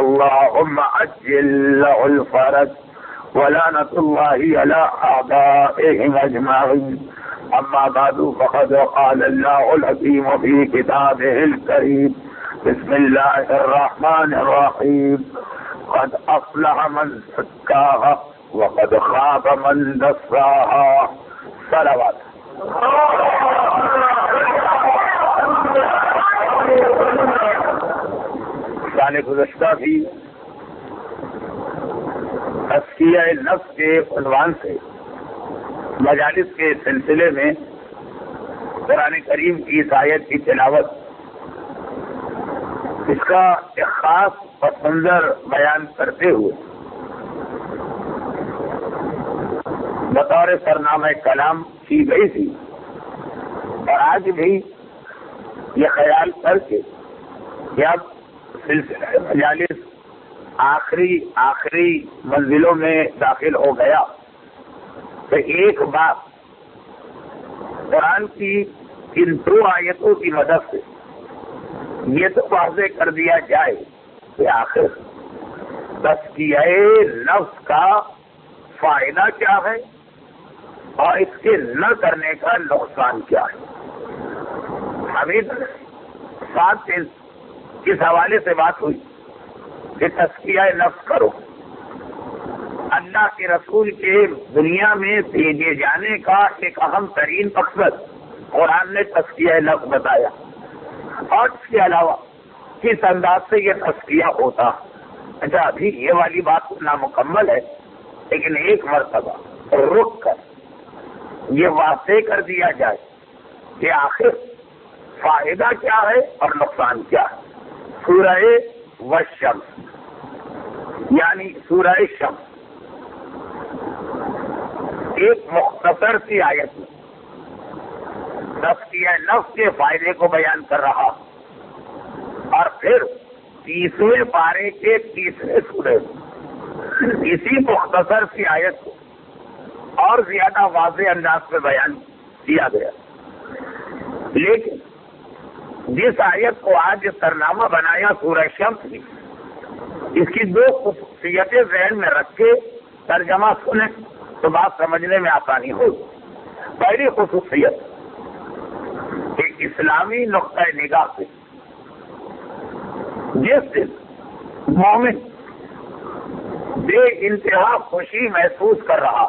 اللهم عجل له الفرج ولعنة الله على أعدائهم أجمعين. أما بعد فقد قال الله الحكيم في كتابه الكريم بسم الله الرحمن الرحيم قد أفلح من زكاها وقد خاب من دساها. صلوات. سال گزشتہ بھی تزکیہ نفس کے عنوان سے مجالس کے سلسلے میں قرآن کریم کی اس آیت کی تلاوت، اس کا ایک خاص پس منظر بیان کرتے ہوئے بطور سرنامہ کلام کی گئی تھی، اور آج بھی یہ خیال کر کے کہ اب سلسلہ مجالس آخری منزلوں میں داخل ہو گیا، تو ایک بات قرآن کی ان 2 آیتوں کی مدد سے یہ تو واضح کر دیا جائے کہ آخر تزکیہ نفس کا فائدہ کیا ہے اور اس کے نہ کرنے کا نقصان کیا ہے۔ ابھی ساتھ اس حوالے سے بات ہوئی کہ تزکیہ نفس کرو، اللہ کے رسول کے دنیا میں بھیجے جانے کا ایک اہم ترین مقصد قرآن نے تزکیہ نفس بتایا، اور اس کے علاوہ کس انداز سے یہ تزکیہ ہوتا۔ اچھا، ابھی یہ والی بات نامکمل ہے، لیکن ایک مرتبہ رک کر یہ واضح کر دیا جائے کہ آخر فائدہ کیا ہے اور نقصان کیا ہے۔ سورہ والشمس یعنی سورہ شمس ایک مختصر سی آیت میں تزکیہ نفس کے فائدے کو بیان کر رہا، اور پھر 30ویں پارے کے 30ویں سورے میں اسی مختصر سی آیت کو اور زیادہ واضح انداز میں بیان کیا گیا۔ لیکن جس آیت کو آج سرنامہ بنایا سورہ شمس نے، اس کی 2 خصوصیتیں ذہن میں رکھ کے ترجمہ سنیں تو بات سمجھنے میں آسانی ہوگی۔ پہلی خصوصیت کہ اسلامی نقطۂ نگاہ سے جس دن مومن بے انتہا خوشی محسوس کر رہا،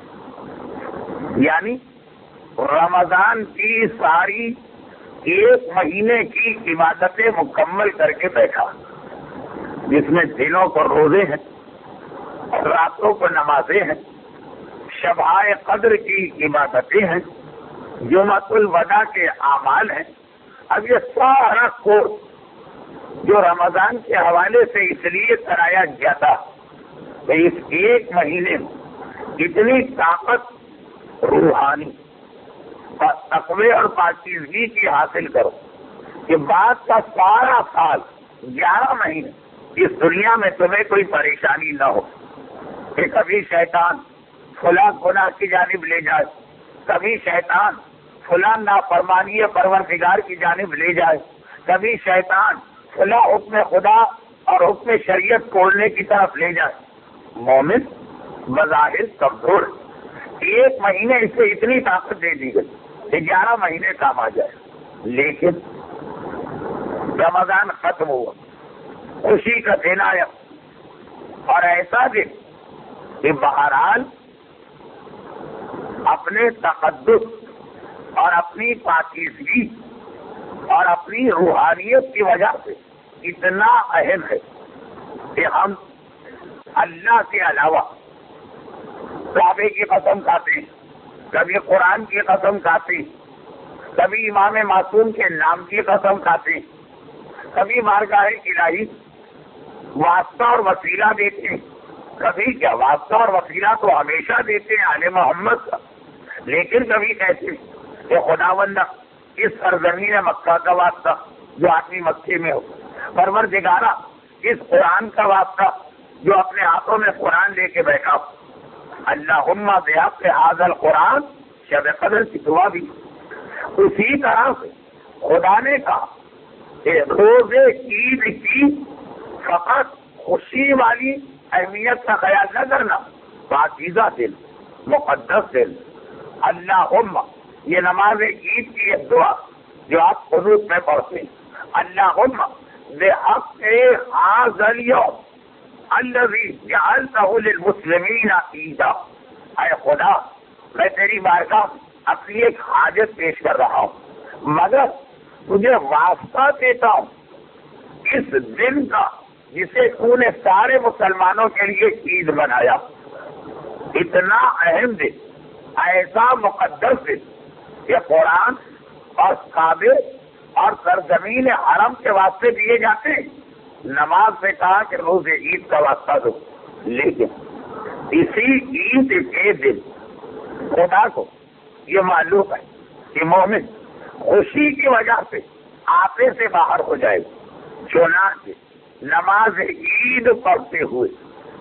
یعنی رمضان کی ساری 1 مہینے کی عبادتیں مکمل کر کے بیٹھا، جس میں دنوں کو روزے ہیں، راتوں کو نمازیں ہیں، شبائے قدر کی عبادتیں ہیں، جمعۃ الوداع کے اعمال ہیں۔ اب یہ سارا کورس جو رمضان کے حوالے سے اس لیے کرایا گیا تھا کہ اس 1 مہینے میں اتنی طاقت روحانی اور تقوی اور پاکیزگی کی حاصل کرو کہ بعد کا سارا سال 11 مہینے اس دنیا میں تمہیں کوئی پریشانی نہ ہو، کہ کبھی شیطان فلاں گناہ کی جانب لے جائے، کبھی شیطان فلاں نافرمانی پروردگار کی جانب لے جائے، کبھی شیطان فلاں حکم خدا اور حکم شریعت توڑنے کی طرف لے جائے۔ مومن بظاہر کمزور، 1 مہینے اس سے اتنی طاقت دے دی گئی کہ 11 مہینے کام آ جائے۔ لیکن رمضان ختم ہوا، خوشی کا دن آیا، اور ایسا دن کہ بہرحال اپنے تقدس اور اپنی پاکیزگی اور اپنی روحانیت کی وجہ سے اتنا اہم ہے کہ ہم اللہ کے علاوہ کعبے کی قسم کھاتے ہیں، کبھی قرآن کی قسم کھاتے ہیں، کبھی امام معصوم کے نام کی قسم کھاتے ہیں، کبھی بارگاہ الہی واسطہ اور وسیلہ دیتے ہیں، کبھی کیا واسطہ اور وسیلہ تو ہمیشہ دیتے ہیں آل محمد کا، لیکن کبھی کہتے ہیں کہ خداوندہ اس سرزمین مکہ کا واسطہ جو آدمی مکے میں ہو، پروردگارہ اس قرآن کا واسطہ جو اپنے ہاتھوں میں قرآن لے کے بیٹھا ہو، اللہم بحق ھذا القرآن، شب قدر کی دعا بھی۔ اسی طرح سے خدا نے کہا کہ روزے عید کی فقط خوشی والی اہمیت کا خیال نہ کرنا. پاکیزہ دل، مقدس دل. اللہم، یہ نماز عید کی ایک دعا جو آپ قنوت میں پڑھتے ہیں. اللہم بحق ھذا اليوم الذی جعلتہ للمسلمین عیدا. اے خدا، میں تیری بارگاہ اپنی ایک حاجت پیش کر رہا ہوں، مگر تجھے واسطہ دیتا ہوں اس دن کا جسے تو نے سارے مسلمانوں کے لیے عید بنایا. اتنا اہم دن، ایسا مقدس دن کہ قرآن اور کعبے اور سرزمین حرم کے واسطے دیے جاتے ہیں. نماز نے کہا کہ روز عید کا واسطہ دو، لیکن اسی عید کے دن خدا کو یہ معلوم ہے کہ مومن خوشی کی وجہ سے آپے سے باہر ہو جائے. چنانچہ نماز عید پڑھتے ہوئے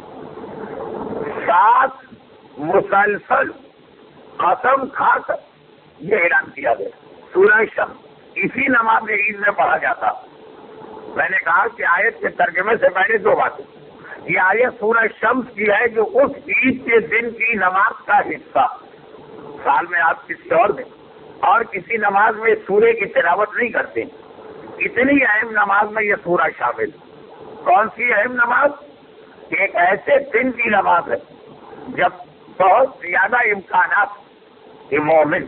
7 مسلسل قسم کھا کر یہ اعلان کیا گیا. سورہ شمس اسی نماز عید میں پڑھا جاتا. میں نے کہا کہ آیت کے ترجمے سے پہلے 2 باتیں. یہ آیت سورہ شمس کی ہے جو اس عید کے دن کی نماز کا حصہ. سال میں آپ کسی اور کسی نماز میں سورہ کی تلاوت نہیں کرتے. اتنی اہم نماز میں یہ سورہ شامل. کون سی اہم نماز؟ ایک ایسے دن کی نماز ہے جب بہت زیادہ امکانات کہ مومن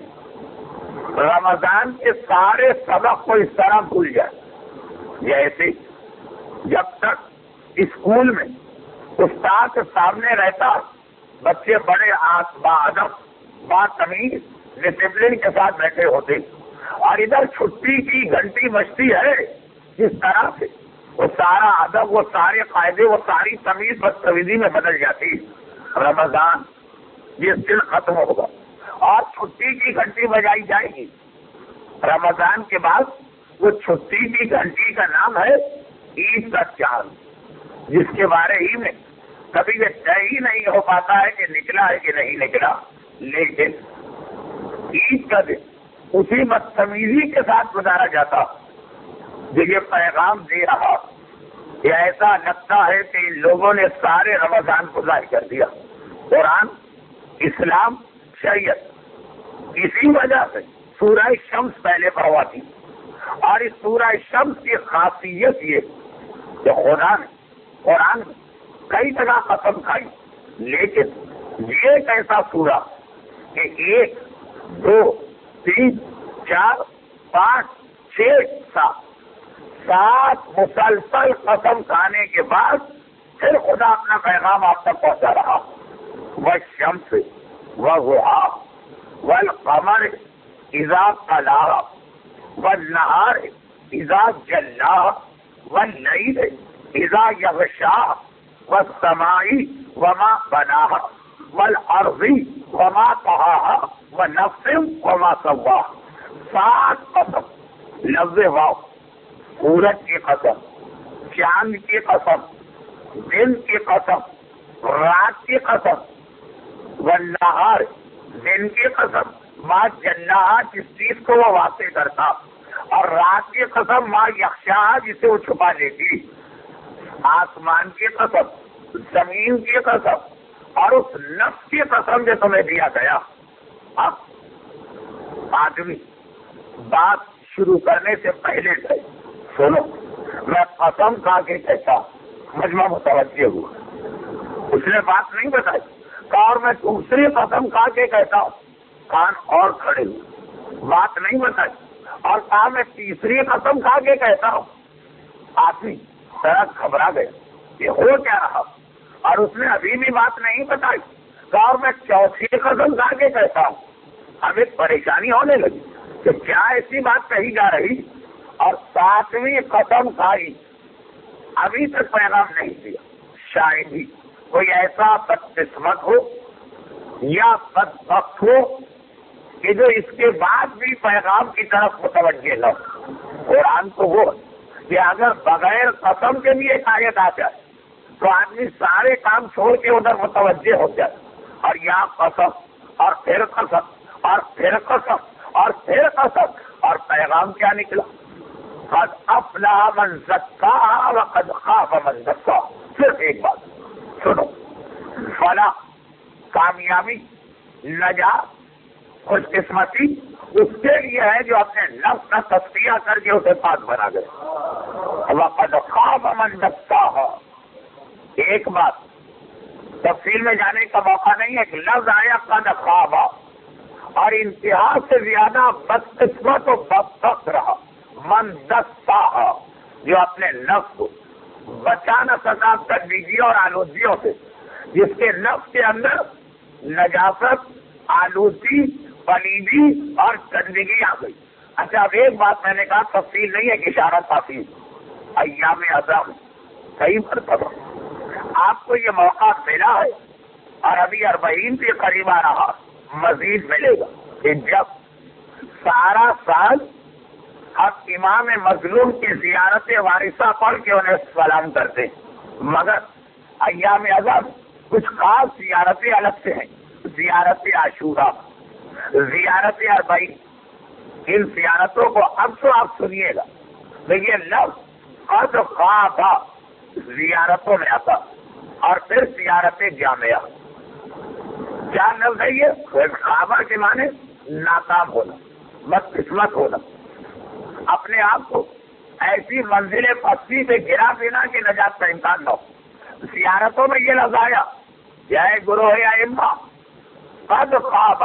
رمضان کے سارے سبق کو اس طرح بھول جائے. جیسے جب تک اسکول میں استاد کے سامنے رہتا بچے بڑے باادب باتمیز ڈسپلن کے ساتھ بیٹھے ہوتے، اور ادھر چھٹی کی گھنٹی بجتی ہے جس طرح سے وہ سارا ادب، وہ سارے قاعدے، وہ ساری تمیز بدتمیزی میں بدل جاتی. رمضان جس دن ختم ہوگا اور چھٹی کی گھنٹی بجائی جائے گی، رمضان کے بعد وہ چھٹی کی گھنٹی کا نام ہے عید کا چاند، جس کے بارے ہی میں کبھی یہ طے ہی نہیں ہو پاتا ہے کہ نکلا ہے کہ نہیں نکلا. لیکن عید کا دن اسی بدتمیزی کے ساتھ گزارا جاتا جو یہ پیغام دے رہا کہ ایسا لگتا ہے کہ ان لوگوں نے سارے رمضان کو ضائع کر دیا. قرآن، اسلام، شریعت، اسی وجہ سے سورہ شمس پہلے پڑھواتی. اور اس سورہ شمس کی خاصیت یہ کہ خدا نے قرآن میں کئی جگہ قسم کھائی، لیکن یہ ایک ایسا سورہ کہ 1 2 3 4 5 6 7 مسلسل قسم کھانے کے بعد پھر خدا اپنا پیغام آپ تک پہنچا رہا. والشمس وضحاها والقمر اذا طلاها والنهار اذا جلاها والليل اذا يغشاها والسماء وما بناها والارض وما طحاها ونفس وما سواها. 7 قسم، لفظ واو، سورج کی قسم، چاند کی قسم، دن کی قسم، رات کی قسم، والنہار، دن کی قسم، ما جلاها جس چیز کو وہ واقع کرتا، اور رات کی قسم ما یخشاها جسے وہ چھپا لیتی، آسمان کی قسم، زمین کی قسم، اور اس نفس کی قسم جو تمہیں دیا گیا. اب آدمی بات شروع کرنے سے پہلے گئے سنو، میں قسم کھا کے کہتا، مجمع متوجہ ہوا. اس نے بات نہیں بتائی، اور میں دوسری قسم کھا کے کہتا ہوں، کان اور کھڑے ہوئے، بات نہیں بتائی، اور کہا میں تیسری قسم کھا کے کہتا ہوں. آدمی ذرا گھبرا گیا کہ ہو کیا رہا، اور اس نے ابھی بھی بات نہیں بتائی، اور میں چوتھی قسم کھا کے کہتا ہوں. اب ایک پریشانی ہونے لگی کہ کیا ایسی بات کہی جا رہی، اور 7ویں قسم کھائی، ابھی تک پیغام نہیں دیا. شاید ہی کوئی ایسا بدقسمت ہو یا بدبخت ہو کہ جو اس کے بعد بھی پیغام کی طرف متوجہ نہ ہو. قرآن تو وہ کہ اگر بغیر قسم کے بھی ایک آیت آ جائے تو آدمی سارے کام چھوڑ کے ادھر متوجہ ہو جائے. اور یا قسم اور پھر قسم اور پھر قسم اور پھر قسم، اور پیغام کیا نکلا؟ قد افلح من زکاها وقد خاب من دساها. صرف ایک بات سنو، فلاح، کامیابی، نجات، خوش قسمتی اس کے لیے ہے جو اپنے نفس کا تزکیہ کر کے اسے پاک بنا گئے۔ وَقَدْ خَابَ مَنْ دَسَّاهَا۔ ایک بات تفصیل میں جانے کا موقع نہیں ہے کہ لفظ آیا قد خواب، اور انتہا سے زیادہ بدقسمت و بدبخت رہا من دساہا، جو اپنے نفس کو بچا نہ سکا گندگی اور آلودگیوں سے، جس کے نفس کے اندر نجاست، آلودگی، پلیدی اور گندگی آ گئی۔ اچھا اب ایک بات میں نے کہا تفصیل نہیں ہے کہ اشارہ تفصیل، ایام اعظم کئی مرتبہ آپ کو یہ موقع ملا ہے، اور ابھی 40 کے قریب آ رہا، مزید ملے گا کہ جب سارا سال ہم امام مظلوم کی زیارت وارثہ پڑھ کے انہیں سلام کرتے ہیں، مگر ایام اعظم کچھ خاص زیارتیں الگ سے ہیں، زیارت عاشورہ، زیارت 40، ان زیارتوں کو اب تو آپ سنیے گا، دیکھیے لفظ قد خواب زیارتوں میں آتا، اور پھر زیارت جامعہ، کیا لفظ ہے یہ؟ خوابہ کے معنی ناکام ہونا، بدقسمت ہونا، اپنے آپ کو ایسی منزل پستی پہ گرا دینا کہ نجات کا امکان نہ ہو۔ زیارتوں میں یہ لفظ آیا، یا گروہ ائمہ، قد خواب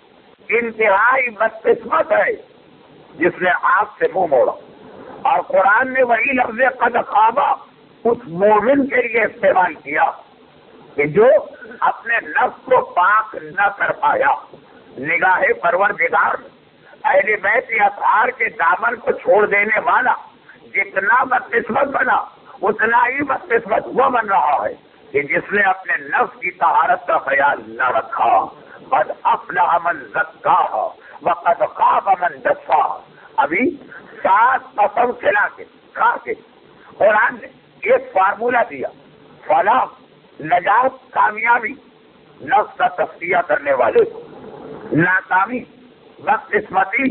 انتہائی بدقسمت ہے جس نے آپ سے منہ موڑا، اور قرآن نے وہی لفظ قد خواب اس مومن کے لیے استعمال کیا کہ جو اپنے نفس کو پاک نہ کر پایا، نگاہ پروردگار اہل بیت اطہار کے دامن کو چھوڑ دینے والا جتنا بدقسمت بنا، اتنا ہی بدقسمت وہ بن رہا ہے کہ جس نے اپنے نفس کی طہارت کا خیال نہ رکھا۔ قد افلح من زکاہا وقد خاب من دساہا۔ ابھی 7 قسم کھا کے قرآن نے ایک فارمولہ دیا، فلاح، نجات، کامیابی، نفس کا تزکیہ کرنے والے کو، ناکامی، بدقسمتی،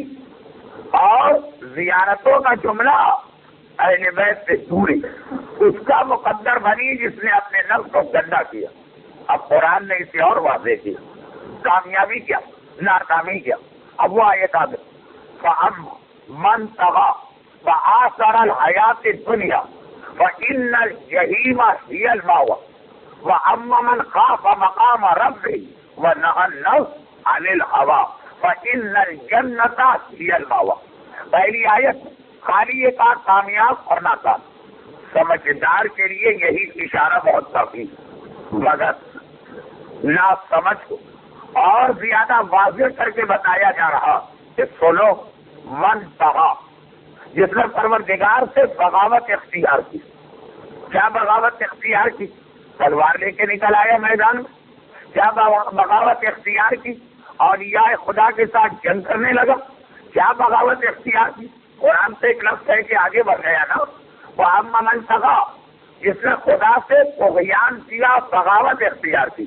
اور زیارتوں کا جملہ اہل بیت سے دوری، اس کا مقدر بنی جس نے اپنے نفس کو گندا کیا۔ اب قرآن نے اسے اور واضح کیا، کامیابی کیا، ناکامی کیا۔ اب وہ آیت آ گئی، فَأَمَّا مَنْ طَغَىٰ وَآثَرَ الْحَيَاةَ الدُّنْيَا فَإِنَّ الْجَحِيمَ هِيَ الْمَأْوَىٰ وَأَمَّا مَنْ خَافَ مَقَامَ رَبِّهِ وَنَهَى النَّفْسَ عَنِ الْهَوَىٰ فَإِنَّ الْجَنَّةَ هِيَ الْمَأْوَىٰ۔ پہلی آیت خالی یہ کہا کامیاب اور ناکام، سمجھدار کے لیے یہی اشارہ بہت کافی، مگر نا سمجھ کو اور زیادہ واضح کر کے بتایا جا رہا کہ سنو، من طغیٰ، جس نے پروردگار سے بغاوت اختیار کی۔ کیا بغاوت اختیار کی؟ تلوار لے کے نکل آیا میدان میں۔ کیا بغاوت اختیار کی؟ اولیاء خدا کے ساتھ جنگ کرنے لگا۔ کیا بغاوت اختیار کی؟ قرآن سے ایک لفظ ہے کہ آگے بڑھ گیا نا، وہ اما من طغیٰ، جس نے خدا سے طغیان کیا، بغاوت اختیار کی۔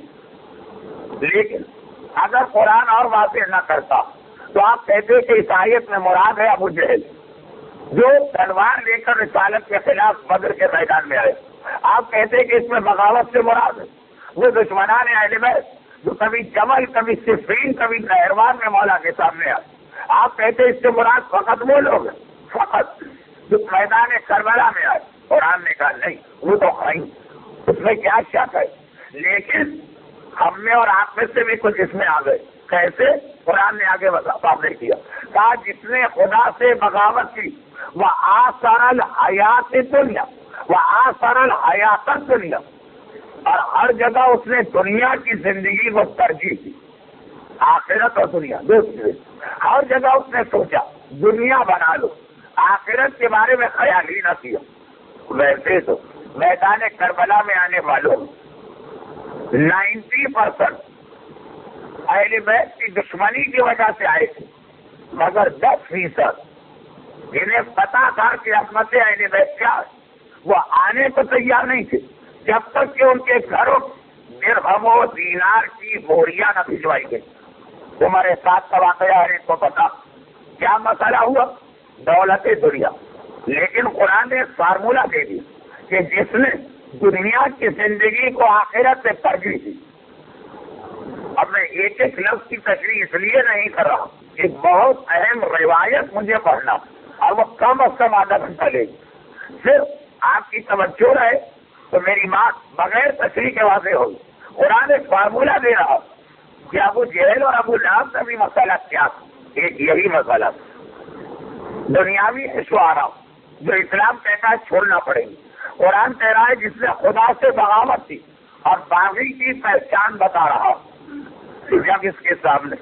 لیکن اگر قرآن اور واضح نہ کرتا تو آپ کہتے کہ اس آیت میں مراد ہے ابو جہل، جو تلوار لے کر رسالت کے خلاف بدر کے میدان میں آئے۔ آپ کہتے کہ اس میں بغاوت سے مراد ہے وہ دشمنان اہل بیت جو کبھی جمل، کبھی صفین، کبھی نہروان میں مولا کے سامنے آئے۔ آپ کہتے اس سے مراد فقط وہ لوگ ہیں، فقط جو میدان کربلا میں آئے۔ قرآن نے کہا نہیں، وہ تو خائن، اس میں کیا شک ہے، لیکن ہم میں اور آپ میں سے بھی کچھ اس میں آ گئے۔ کیسے؟ قرآن نے آگے واضح کیا، کہا جس نے خدا سے بغاوت کی، وہ آثر الحیات دنیا، وہ آثر الحیات دنیا، اور ہر جگہ اس نے دنیا کی زندگی کو ترجیح دی، آخرت اور دنیا دوسرے، ہر جگہ اس نے سوچا دنیا بنا لو، آخرت کے بارے میں خیال ہی نہ کیا۔ ویسے تو میدان کربلا میں آنے والوں 90% اہل بیت کی دشمنی کی وجہ سے آئے تھے، مگر 10% جنہیں پتا تھا کہ عظمت اہل بیت کیا ہے، وہ آنے کو تیار نہیں تھے جب تک کہ ان کے گھروں درہم و دینار کی بوریاں نہ بھجوائی گئی۔ تمہارے ساتھ کا واقعہ ہے تو پتا کیا مسئلہ ہوا؟ دولت دنیا۔ لیکن قرآن نے فارمولہ دے دیا کہ جس نے دنیا کی زندگی کو آخرت سے ترجیح دی. اب میں ایک ایک لفظ کی تشریح اس لیے نہیں کر رہا، ایک بہت اہم روایت مجھے پڑھنا اور وہ کم از کم آدھا گھنٹہ لے گی. صرف آپ کی توجہ رہے تو میری بات بغیر تشریح کے واضح ہوگی. قرآن ایک فارمولہ دے رہا کہ ابو جہل اور ابو لہب کا بھی مسئلہ کیا تھا، ایک یہی مسئلہ تھا دنیاوی عشوارہ جو اسلام کہتا ہے چھوڑنا پڑے گی. قرآن کہہ رہا ہے جس نے خدا سے بغاوت کی اور باغی کی پہچان بتا رہا، جب اس کے سامنے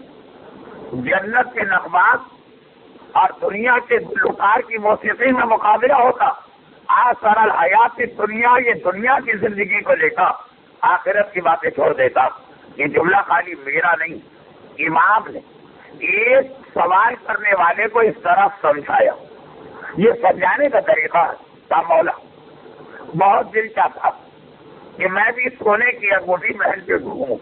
جنت کے نغمات اور دنیا کے گلوکار کی موسیقی میں مقابلہ ہوتا، آثر الحیات دنیا، یہ دنیا کی زندگی کو لے کر آخرت کی باتیں چھوڑ دیتا. یہ جملہ خالی میرا نہیں، امام نے ایک سوال کرنے والے کو اس طرح سمجھایا. یہ سمجھانے کا طریقہ تھا مولا بہت دل چاہتا کہ میں بھی سونے کی انگوٹھی پہن کے گھوموں.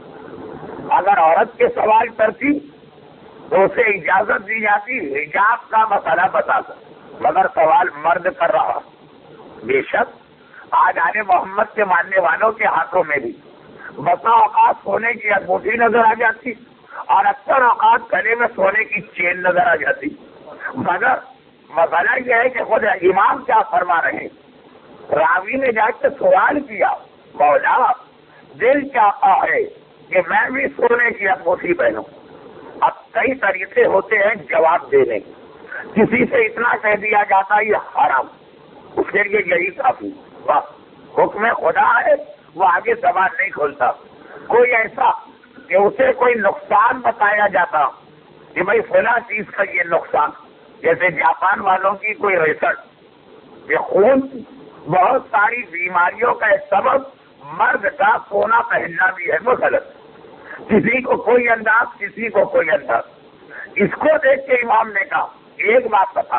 اگر عورت کے سوال کرتی تو اسے اجازت دی جاتی حجاب کا مسئلہ بتا کر، مگر سوال مرد کر رہا. بے شک آج آل محمد کے ماننے والوں کے ہاتھوں میں بھی بسا اوقات سونے کی انگوٹھی نظر آ جاتی اور اکثر اوقات گلے میں سونے کی چین نظر آ جاتی. مگر مسئلہ یہ ہے کہ خود امام کیا فرما رہے ہیں. راوی نے جا کے سوال کیا، مولا دل چاہتا ہے کہ میں بھی سونے کی انگوٹھی پہنوں. اب کئی طریقے ہوتے ہیں جواب دینے کے. کسی سے اتنا کہہ دیا جاتا یہ حرام، اس کے لیے یہی کافی، بس حکم خدا ہے، وہ آگے زبان نہیں کھولتا. کوئی ایسا کہ اسے کوئی نقصان بتایا جاتا کہ بھائی فلاں چیز کا یہ نقصان، جیسے جاپان والوں کی کوئی ریسرچ یہ خون بہت ساری بیماریوں کا ایک سبب مرد کا سونا پہننا بھی ہے، وہ غلط. کسی کو کوئی انداز، کسی کو کوئی انداز. اس کو دیکھ کے امام نے کہا ایک بات بتا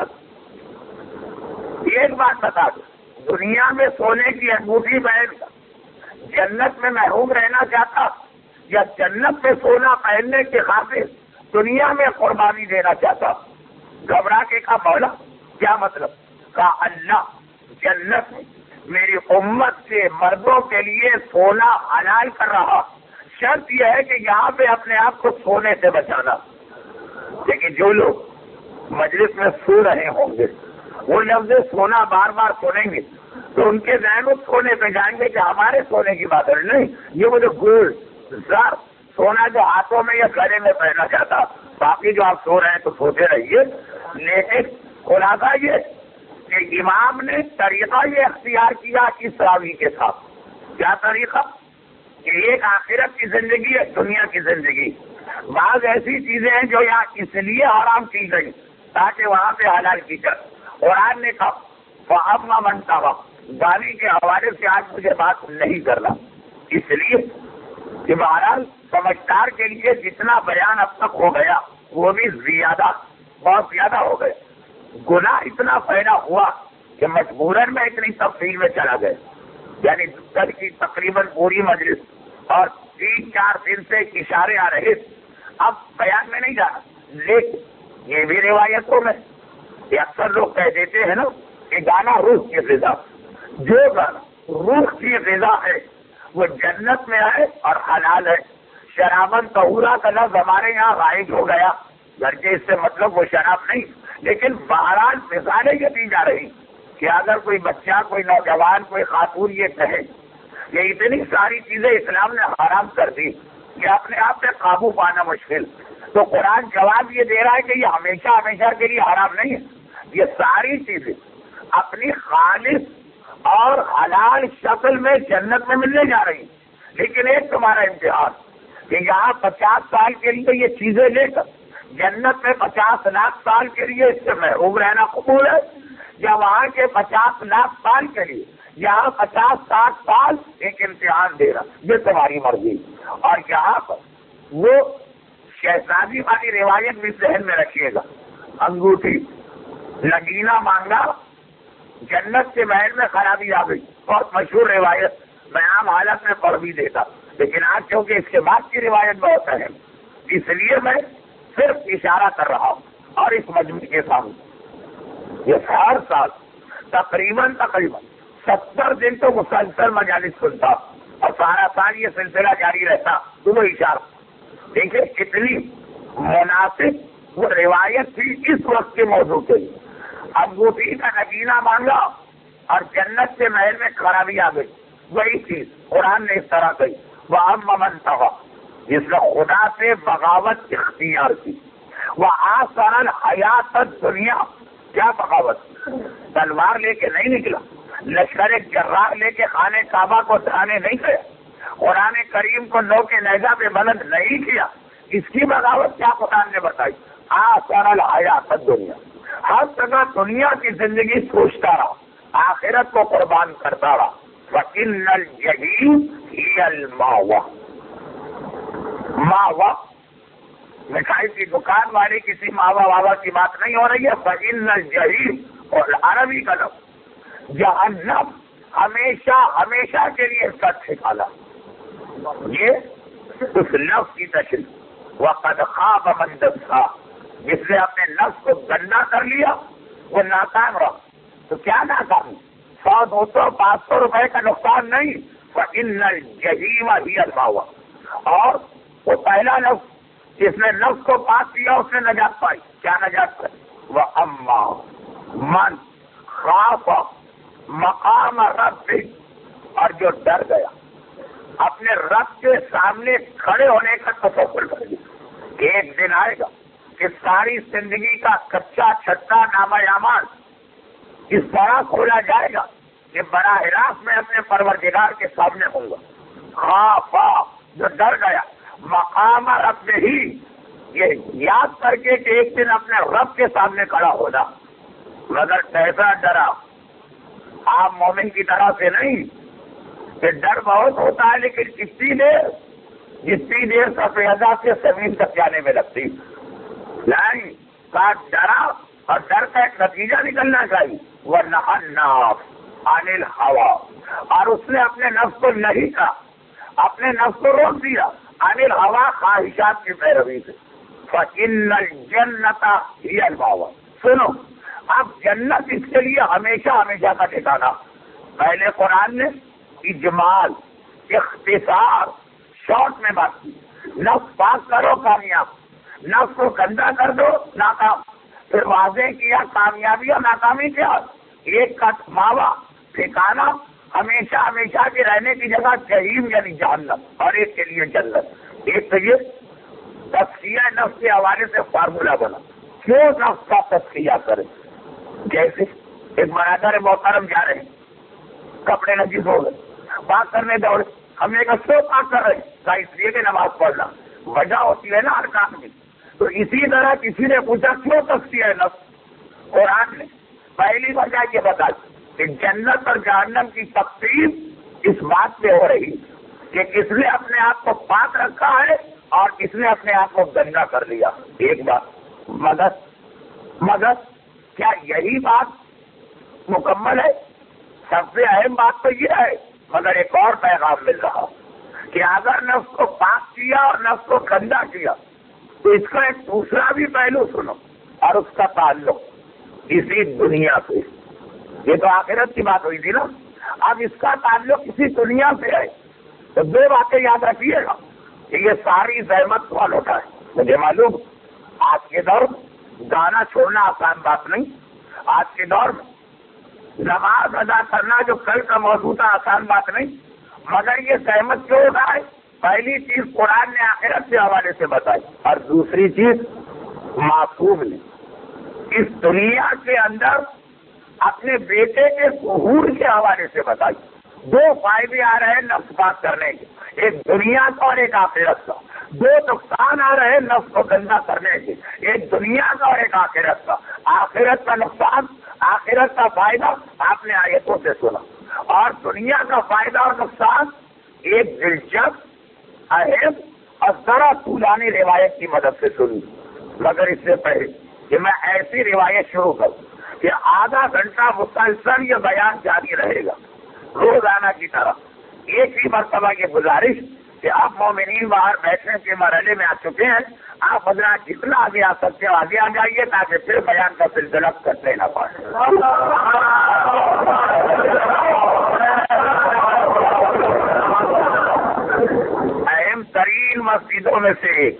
دو، دنیا میں سونے کی انگوٹھی پہن کر جنت میں محروم رہنا چاہتا یا جنت میں سونا پہننے کے خاطر دنیا میں قربانی دینا چاہتا؟ گھبرا کے کہا مولا کیا مطلب؟ کہا اللہ جنت میں میری امت کے مردوں کے لیے سونا حلال کر رہا، شرط یہ ہے کہ یہاں پہ اپنے آپ کو سونے سے بچانا. لیکن جو لوگ مجلس میں سو رہے ہوں گے وہ لفظ سونا بار بار سنیں گے تو ان کے ذہن سونے پہ جائیں گے کہ ہمارے سونے کی بات ہے. نہیں، یہ وہ جو گولڈ سونا جو ہاتھوں میں یا گلے میں پہننا چاہتا. باقی جو آپ سو رہے ہیں تو سوتے رہیے. لیکن خلاصہ یہ کہ امام نے طریقہ یہ اختیار کیا اس راوی کے ساتھ. کیا طریقہ؟ کہ ایک آخرت کی زندگی ہے، دنیا کی زندگی. بعض ایسی چیزیں ہیں جو یہاں اس لیے حرام کی گئی تاکہ وہاں پہ حلال کی جائے. قرآن نے کہا فَأَمَّا مَنْ طَغَىٰ، گالی کے حوالے سے آج مجھے بات نہیں کرنا، اس لیے کہ بہرحال سمجھدار کے لیے جتنا بیان اب تک ہو گیا وہ بھی بہت زیادہ ہو گیا. گناہ اتنا پھیلا ہوا کہ مجبوراً میں اتنی تفصیل میں چلا گیا. یعنی کل کی تقریباً پوری مجلس اور 3-4 دن سے اشارے آ رہے، اب بیان میں نہیں جانا. لیکن یہ بھی روایتوں میں یہ اکثر لوگ کہہ دیتے ہیں نا کہ گانا روح کی غذا، جو گانا روح کی غذا ہے وہ جنت میں ہے اور حلال ہے. شرابن طہورا کا لفظ ہمارے یہاں رائج ہو گیا، گرچہ اس سے مطلب وہ شراب نہیں، لیکن بہرحال مثالیں یہ دی جا رہی کہ اگر کوئی بچہ، کوئی نوجوان، کوئی خاتون یہ کہے یہ اتنی ساری چیزیں اسلام نے حرام کر دی کہ اپنے آپ پہ قابو پانا مشکل، تو قرآن جواب یہ دے رہا ہے کہ یہ ہمیشہ ہمیشہ کے لیے حرام نہیں ہے. یہ ساری چیزیں اپنی خالص اور حلال شکل میں جنت میں ملنے جا رہی. لیکن ایک تمہارا امتحان کہ یہاں 50 سال کے لیے یہ چیزیں لے کر جنت میں 50 لاکھ سال کے لیے اس سے محروم رہنا قبول ہے، یا وہاں کے 50 لاکھ سال کے لیے یہاں 50-60 سال ایک امتحان دے رہا. یہ تمہاری مرضی. اور یہاں پر وہ شہزادی والی روایت بھی ذہن میں رکھیے گا. انگوٹھی لگینا مانگا، جنت کے محل میں خرابی آ گئی، بہت مشہور روایت، میں عام حالت میں پڑھ بھی دیتا، لیکن آج کیونکہ اس کے بعد کی روایت بہت اہم، اس لیے میں صرف اشارہ کر رہا ہوں. اور اس مجمع کے سامنے یہ ہر سال تقریباً 70 दिन تو مسلسل مجالس سنتا اور سارا سال یہ سلسلہ جاری رہتا تو وہ اشارہ دیکھیں کتنی مناسب وہ روایت تھی اس وقت کے موضوع کے لیے. انگوٹھی کا نگینہ مانگا اور جنت کے محل میں خرابی آ گئی. وہی چیز قرآن نے اس طرح کہی وَأَمَّا مَنْ طَغَىٰ جس نے خدا سے بغاوت اختیار کی. وَآثَرَ الْحَيَاةَ الدُّنْيَا کیا بغاوت؟ تلوار لے کے نہیں نکلا, لشکر جرار لے کے خانے کعبہ کو دھانے نہیں گیا, قرآن کریم کو نو کے نیزہ پہ بلند نہیں کیا. اس کی بغاوت کیا قرآن نے بتائی؟ آثَرَ الْحَيَاةَ الدُّنْيا ہر جگہ دنیا کی زندگی سوچتا رہا, آخرت کو قربان کرتا رہا. وَإِنَّ الْجَحِيمَ هِيَ الْمَأْوَىٰ ماوا مٹھائی کی دکان والی کسی ماوا واوا کی بات نہیں ہو رہی ہے. فَإِنَّ الْجَحِيمَ اور عربی کا لفظ جہنم ہمیشہ ہمیشہ کے لیے اس کا ٹھکانا. یہ اس لفظ کی تشریح. وَقَدْ خَابَ مَن دَسَّاهَا جس نے اپنے نفس کو گندا کر لیا وہ ناکام رہا. تو کیا ناکام؟ 100 200 500 روپے کا نقصان نہیں. فَإِنَّ الْجَحِيمَ هِيَ الْمَأْوَىٰ اور وہ پہلا لفظ جس نے نفس کو پاک کیا اس نے نجات پائی. کیا نجات پائی؟ وَأَمَّا مَنْ خَافَ مَقَامَ رَبِّهِ اور جو ڈر گیا اپنے رب کے سامنے کھڑے ہونے کا تصور کر لیا. ایک دن آئے گا کہ ساری زندگی کا کچا چھٹا نامہ اعمال اس طرح کھولا جائے گا کہ براہ راست میں اپنے پروردگار کے سامنے ہوں گا. خافا جو ڈر گیا مقام رب ہی یہ یاد کر کے کہ ایک دن اپنے رب کے سامنے کھڑا ہونا. مگر کیسا ڈرا؟ آپ مومن کی طرح سے نہیں کہ ڈر بہت ہوتا ہے لیکن جتنی دیر سفیدہ سے زمین تک جانے میں لگتی نہیں. کا ڈرا اور ڈر کا ایک نتیجہ نکلنا چاہیے. وَنَهَى النَّفْسَ عَنِ الْهَوَىٰ اور اس نے اپنے نفس کو نہیں کہا, اپنے نفس کو روک دیا عن الہوا خواہشات کی پیروی سے. فَإِنَّ الْجَنَّةَ هِيَ الْمَأْوَىٰ سنو اب جنت اس کے لیے ہمیشہ ہمیشہ کا ٹھکانا. پہلے قرآن نے اجمال اختصار شارٹ میں بات کی. نفس پاک کرو کامیاب, نفس کو گندا کر دو ناکام. پھر واضح کیا کامیابی اور ناکامی کیا. ایک کا ماوا ٹھکانا ہمیشہ ہمیشہ کے رہنے کی جگہ جہیم یعنی جہنم اور ایک کے لیے جنت. ایک تو یہ تزکیہ نفس کے حوالے سے فارمولا بنا کیوں نفس کا تزکیہ کرے. جیسے ایک برادر محترم جا رہے ہیں, کپڑے نجیس ہو گئے, بات کرنے دوڑے, ہم نے کہا کیوں بات کر رہے ہیں؟ کہا اس لیے کہ نماز پڑھنا وجہ ہوتی ہے نا ہر کام کی. تو اسی طرح کسی نے پوچھا کیوں تزکیہ نفس؟ قرآن نے پہلی وجہ یہ بتا کہ جنت اور جہنم کی تقسیم اس بات پہ ہو رہی کہ کس نے اپنے آپ کو پاک رکھا ہے اور کس نے اپنے آپ کو گندا کر لیا. ایک بات مگر کیا یہی بات مکمل ہے؟ سب سے اہم بات تو یہ ہے مگر ایک اور پیغام مل رہا کہ اگر نفس کو پاک کیا اور نفس کو گندا کیا تو اس کا ایک دوسرا بھی پہلو سنو اور اس کا تعلق اسی دنیا سے. یہ تو آخرت کی بات ہوئی تھی نا, اب اس کا تعلق اسی دنیا سے ہے. تو دو باتیں یاد رکھیے گا کہ یہ ساری زحمت کون ہوتا ہے. مجھے معلوم آج کے دور میں گانا چھوڑنا آسان بات نہیں, آج کے دور میں نماز ادا کرنا جو کل کا موضوع تھا آسان بات نہیں. مگر یہ زحمت کیوں ہوتا ہے؟ پہلی چیز قرآن نے آخرت کے حوالے سے بتائی اور دوسری چیز معصوم نے اس دنیا کے اندر اپنے بیٹے کے ظہور کے حوالے سے بتائی. دو فائدے آ رہے ہیں نفس پاک کرنے کے, ایک دنیا کا اور ایک آخرت کا. دو نقصان آ رہے ہیں نفس کو گندا کرنے کے, ایک دنیا کا اور ایک آخرت کا. آخرت کا نقصان آخرت کا فائدہ آپ نے آیتوں سے سنا, اور دنیا کا فائدہ اور نقصان ایک دلچسپ اہم اور ذرا طولانی روایت کی مدد سے سنی. مگر اس سے پہلے کہ میں ایسی روایت شروع کروں کہ آدھا گھنٹہ مسلسل یہ بیان جاری رہے گا روزانہ کی طرح, ایک ہی مرتبہ یہ گزارش کہ آپ مومنین باہر بیٹھنے کے مرحلے میں آ چکے ہیں، آپ حضرات جتنا آگے آ سکتے ہو آگے آ جائیے تاکہ پھر بیان کا سلسلہ کرتے نہ پائے۔ اہم ترین مسجدوں میں سے ایک،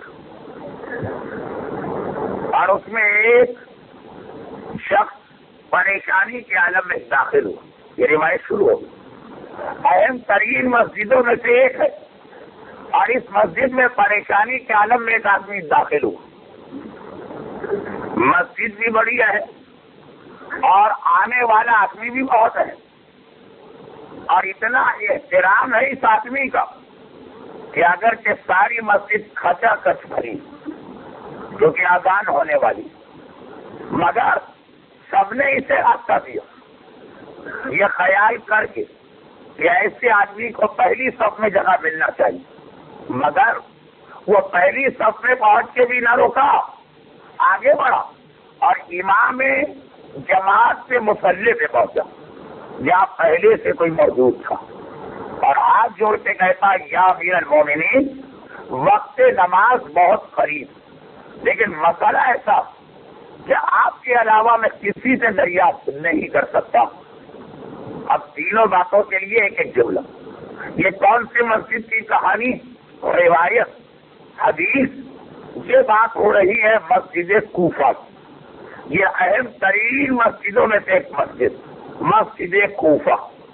اور اس میں ایک شخص پریشانی کے عالم میں داخل ہوا، یہ روایت شروع ہوگی۔ اہم ترین مسجدوں میں سے ایک ہے، اور اس مسجد میں پریشانی کے عالم میں ایک آدمی داخل ہوا۔ مسجد بھی بڑی ہے اور آنے والا آدمی بھی بہت ہے، اور اتنا احترام ہے اس آدمی کا کہ اگر کہ ساری مسجد کھچا کچ بھری کیونکہ آزان ہونے والی، مگر سب نے اسے راستہ دیا یہ خیال کر کے کہ ایسے آدمی کو پہلی صف میں جگہ ملنا چاہیے، مگر وہ پہلی صف میں پہنچ کے بھی نہ روکا، آگے بڑھا اور امام جماعت سے مصلی پہ پہنچا جہاں پہلے سے کوئی موجود تھا، اور ہاتھ جوڑ کے کہتا یا امیر المومنین وقت نماز بہت قریب، لیکن مسئلہ ایسا کہ آپ کے علاوہ میں کسی سے دریافت نہیں کر سکتا۔ اب تینوں باتوں کے لیے ایک ایک جملہ، یہ کون سی مسجد کی کہانی، روایت، حدیث، یہ بات ہو رہی ہے مسجد کوفہ کی۔ یہ اہم ترین مسجدوں میں سے ایک مسجد، مسجد کوفہ۔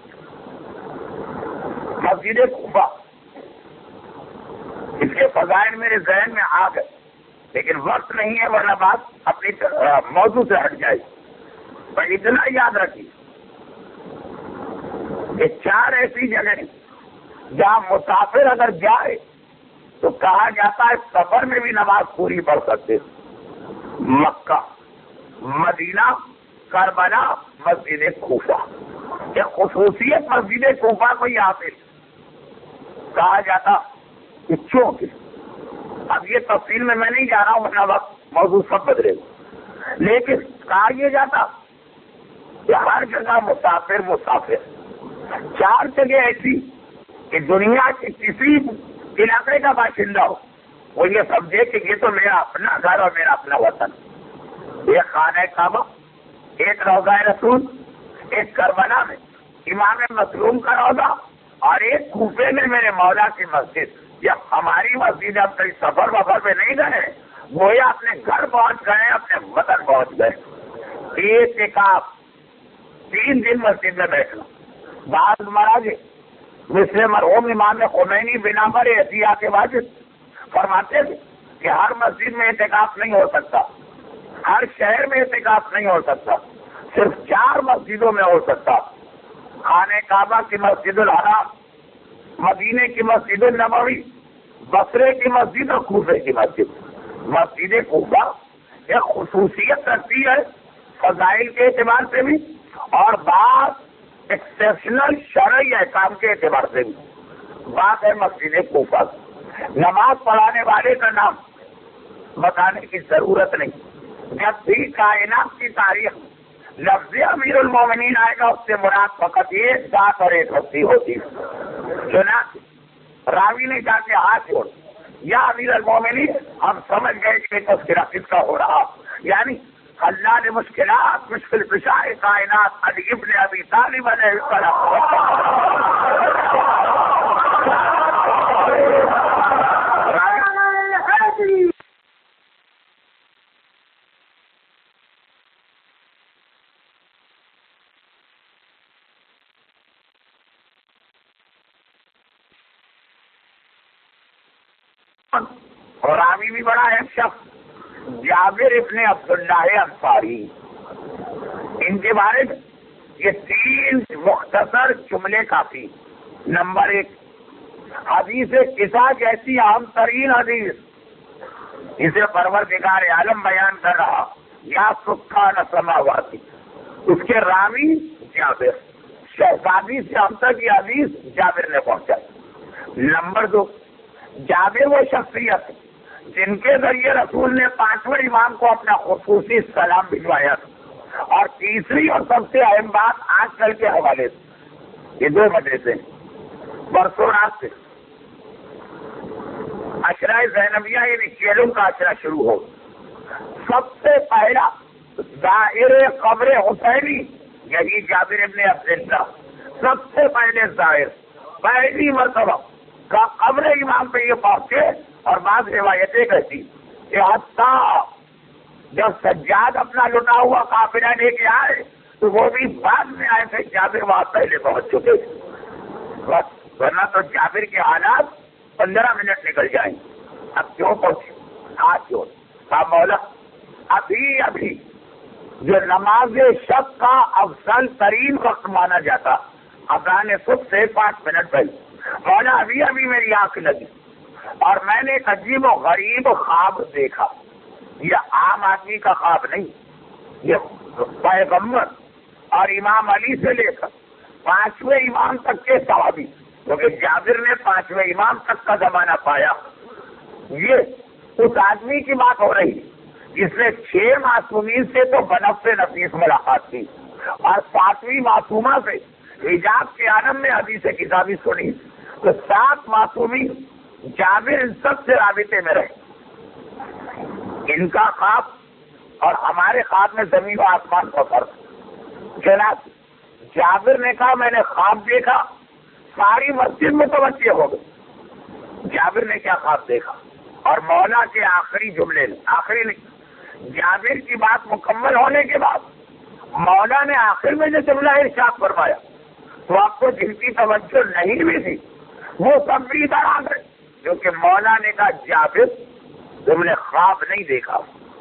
مسجد کوفہ اس کے فضائل میرے ذہن میں آ گئے، لیکن وقت نہیں ہے ورنہ بات اپنی موضوع سے ہٹ جائے۔ پر اتنا یاد رکھیے کہ 4 ایسی جگہ جہاں مسافر اگر جائے تو کہا جاتا ہے سفر میں بھی نماز پوری پڑھ سکتے، مکہ، مدینہ، کربلا، مسجد کوفہ۔ یہ خصوصیت مسجد کوفہ کو یہاں پہ کہا جاتا کہ چونکہ اب یہ تفصیل میں نہیں جا رہا ہوں ورنہ وقت موضوع سب بدلے گا، لیکن کہا یہ جاتا کہ ہر جگہ مسافر مسافر، 4 جگہ ایسی کہ دنیا کے کسی علاقے کا باشندہ ہو وہ یہ سمجھے کہ یہ تو میرا اپنا گھر اور میرا اپنا وطن۔ ایک خانہ کعبہ، ایک روضہ رسول، ایک کربلا میں امام مظلوم کا روضہ، اور ایک کوفے میں میرے مولا کی مسجد۔ یہ ہماری مسجد اب کئی سفر وفر میں نہیں گئے، گویا اپنے گھر پہنچ گئے، اپنے وطن پہنچ گئے۔ ایک اعتکاف 3 دن مسجد میں بیٹھنا۔ بعض مراجع مثل مرحوم امام خمینی بنا پر احتیاط واجب فرماتے تھے کہ ہر مسجد میں اعتکاف نہیں ہو سکتا، ہر شہر میں اعتکاف نہیں ہو سکتا، صرف 4 مسجدوں میں ہو سکتا، خانہ کعبہ کی مسجد الحرام، مدینے کی مسجد النبوی، بصرے کی مسجد اور کوفے کی مسجد۔ مسجد کوفہ ایک خصوصیت رکھتی ہے فضائل کے اعتبار سے بھی اور بعض ایکسیپشنل شرعی احکام کے اعتبار سے بھی۔ بات ہے مسجد کوفہ، نماز پڑھانے والے کا نام بتانے کی ضرورت نہیں۔ جب بھی کائنات کی تاریخ لفظ امیر المومنین آئے گا اس سے مراد فقط ایک ذات اور ایک ہستی ہوتی ہے۔ چنانچہ راوی نے جا کے ہاتھ جوڑ یا امیر المومنین، ہم سمجھ گئے کہ تذکرہ کس کا ہو رہا، یعنی حلال مشکلات، مشکل کشائے کائنات علی ابن ابی طالب علیہ السلام۔ اور راوی بھی بڑا ہے شخص جابر ابن عبداللہ انصاری۔ ان کے بارے میں یہ 3 مختصر جملے کافی۔ نمبر 1، حدیث قصہ جیسی عام ترین حدیث اسے پروردگار عالم بیان کر رہا، یا سکان السماوات، اس کے راوی جابر، شہزادی سے اب تک یہ حدیث جابر نے پہنچائی۔ نمبر 2، جابر وہ شخصیت جن کے ذریعے رسول نے 5ویں امام کو اپنا خصوصی سلام بھجوایا تھا۔ اور تیسری اور سب سے اہم بات آج کل کے حوالے سے، یہ 2 وجہ سے، برسوں رات سے عشرہ زینبیہ یعنی چیلوں کا عشرہ شروع ہو. سب سے پہلا زائر قبر حسینی یہی جابر ابن عبداللہ، سب سے پہلے زائر، پہلی مرتبہ کا قبر امام پہ یہ پہنچے. اور بعض روایتیں کہتی کہ حتیٰ جب سجاد اپنا لٹا ہوا قافلہ لے کے آئے تو وہ بھی بعد میں آئے تھے، جابر وہاں پہلے پہنچ چکے تھے. بس ورنہ تو جابر کے حالات 15 منٹ نکل جائیں. اب کیوں پہنچے؟ آج کیوں مولا ابھی جو نماز شب کا افضل ترین وقت مانا جاتا، اذان صبح سے 5 منٹ پہلے، مولا ابھی میری آنکھ لگی اور میں نے ایک عجیب و غریب خواب دیکھا. یہ عام آدمی کا خواب نہیں، یہ پیغمبر اور امام علی سے لے کر 5ویں امام تک کے صحابی، کیونکہ جابر نے 5ویں امام تک کا زمانہ پایا. یہ اس آدمی کی بات ہو رہی جس نے 6 معصومین سے تو بنفس نفیس ملاقات کی اور 7ویں معصومہ سے حجاب کے عالم میں حدیث کتابی سنی. تو 7 معصومین جابر ان سب سے رابطے میں رہے. ان کا خواب اور ہمارے خواب میں زمین و آسمان کا فرق. جناب جابر نے کہا میں نے خواب دیکھا، ساری مسجد متوجہ ہو گئی. جابر نے کیا خواب دیکھا؟ اور مولا کے آخری جملے نے، آخری نہیں، جابر کی بات مکمل ہونے کے بعد مولا نے آخر میں جو جملہ ارشاد فرمایا تو آپ کو جن کی توجہ نہیں بھی تھی وہ سب بھی ادھر آ گئے، کیونکہ مولا نے کہا جابر تم نے خواب نہیں دیکھا،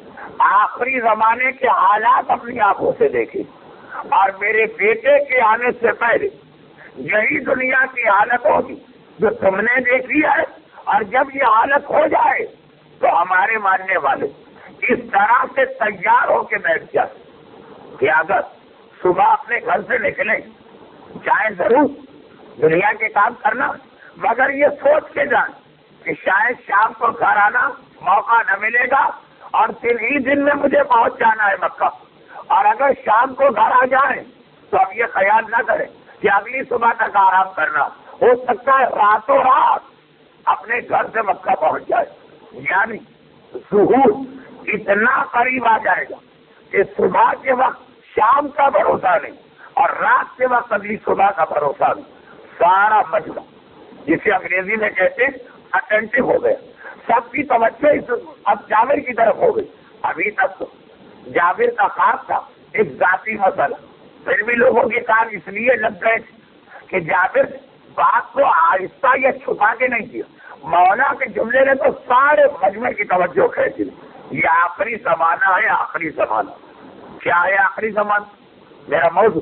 آخری زمانے کے حالات اپنی آنکھوں سے دیکھے، اور میرے بیٹے کے آنے سے پہلے یہی دنیا کی حالت ہوگی جو تم نے دیکھی ہے. اور جب یہ حالت ہو جائے تو ہمارے ماننے والے اس طرح سے تیار ہو کے بیٹھ جائے کہ اگر صبح اپنے گھر سے نکلیں چاہے ضرور دنیا کے کام کرنا، مگر یہ سوچ کے جائیں کہ شاید شام کو گھر آنا موقع نہ ملے گا اور پھر ہی دن میں مجھے پہنچ جانا ہے مکہ. اور اگر شام کو گھر آ جائیں تو اب یہ خیال نہ کریں کہ اگلی صبح تک آرام کرنا، ہو سکتا ہے راتوں رات اپنے گھر سے مکہ پہنچ جائے. یعنی ظہور اتنا قریب آ جائے گا کہ صبح کے وقت شام کا بھروسہ نہیں اور رات کے وقت اگلی صبح کا بھروسہ نہیں. سارا مجمع جسے انگریزی میں کہتے اٹینٹو ہو گیا، سب کی توجہ اب جابر کی طرف ہو گئی. ابھی تک تو جابر کا خواب تھا ایک ذاتی مسئلہ، پھر بھی لوگوں کے کام اس لیے لگ گئے کہ جابر بات کو آہستہ یا چھپا کے نہیں کیا. مولا کے جملے نے تو سارے مجمع کی توجہ کھینچ لی. یہ آخری زمانہ ہے، آخری زمانہ. کیا ہے آخری زمانہ؟ میرا موضوع